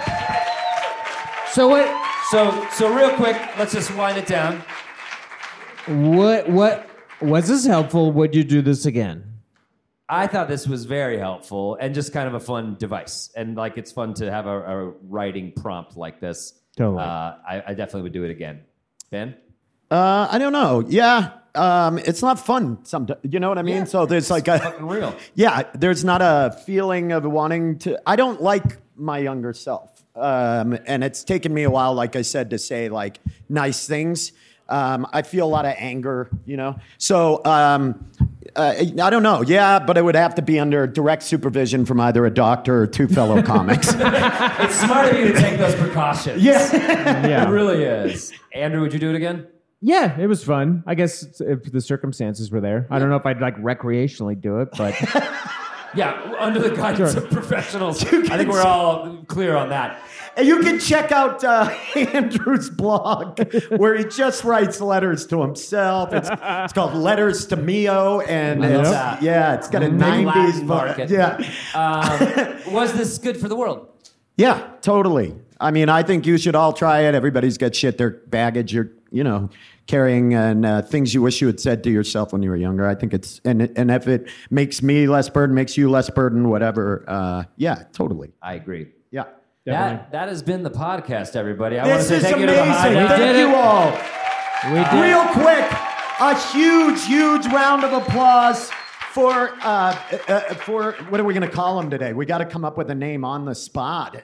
So what? So real quick, let's just wind it down. What was this helpful? Would you do this again? I thought this was very helpful and just kind of a fun device. And it's fun to have a writing prompt like this. Totally. I definitely would do it again. Ben? I don't know. Yeah. It's not fun sometimes. You know what I mean? Yeah. So there's Fucking real. Yeah, there's not a feeling of wanting to. I don't like my younger self. And it's taken me a while, like I said, to say nice things. I feel a lot of anger, So I don't know. Yeah, but it would have to be under direct supervision from either a doctor or 2 fellow comics. It's smart of you to take those precautions. Yeah. It really is. Andrew, would you do it again? Yeah, it was fun. I guess if the circumstances were there. I don't know if I'd recreationally do it, but Yeah, under the guidance of professionals. I think we're all clear on that. And you can check out Andrew's blog where he just writes letters to himself. It's called Letters to Mio, and it's got a 90s market. Yeah. Was this good for the world? Yeah, totally. I mean, I think you should all try it. Everybody's got shit, their baggage you're, carrying, and things you wish you had said to yourself when you were younger. I think it's, and if it makes me less burden, makes you less burden, whatever. Yeah, totally. I agree. Yeah. That has been the podcast, everybody. I This want to say is thank you to amazing. the Hideout. Thank you all. We did. Real quick, a huge round of applause for what are we going to call him today? We got to come up with a name on the spot.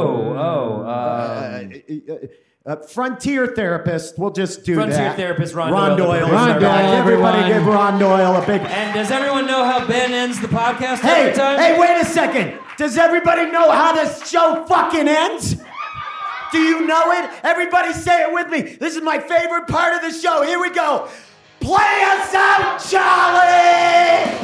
Frontier therapist. We'll just do Frontier that. therapist Ron Doyle. Ron Doyle, Everybody give Ron Doyle a big. And does everyone know how Ben ends the podcast every time? Hey, wait a second. Does everybody know how this show fucking ends? Do you know it? Everybody say it with me. This is my favorite part of the show. Here we go. Play us out, Charlie!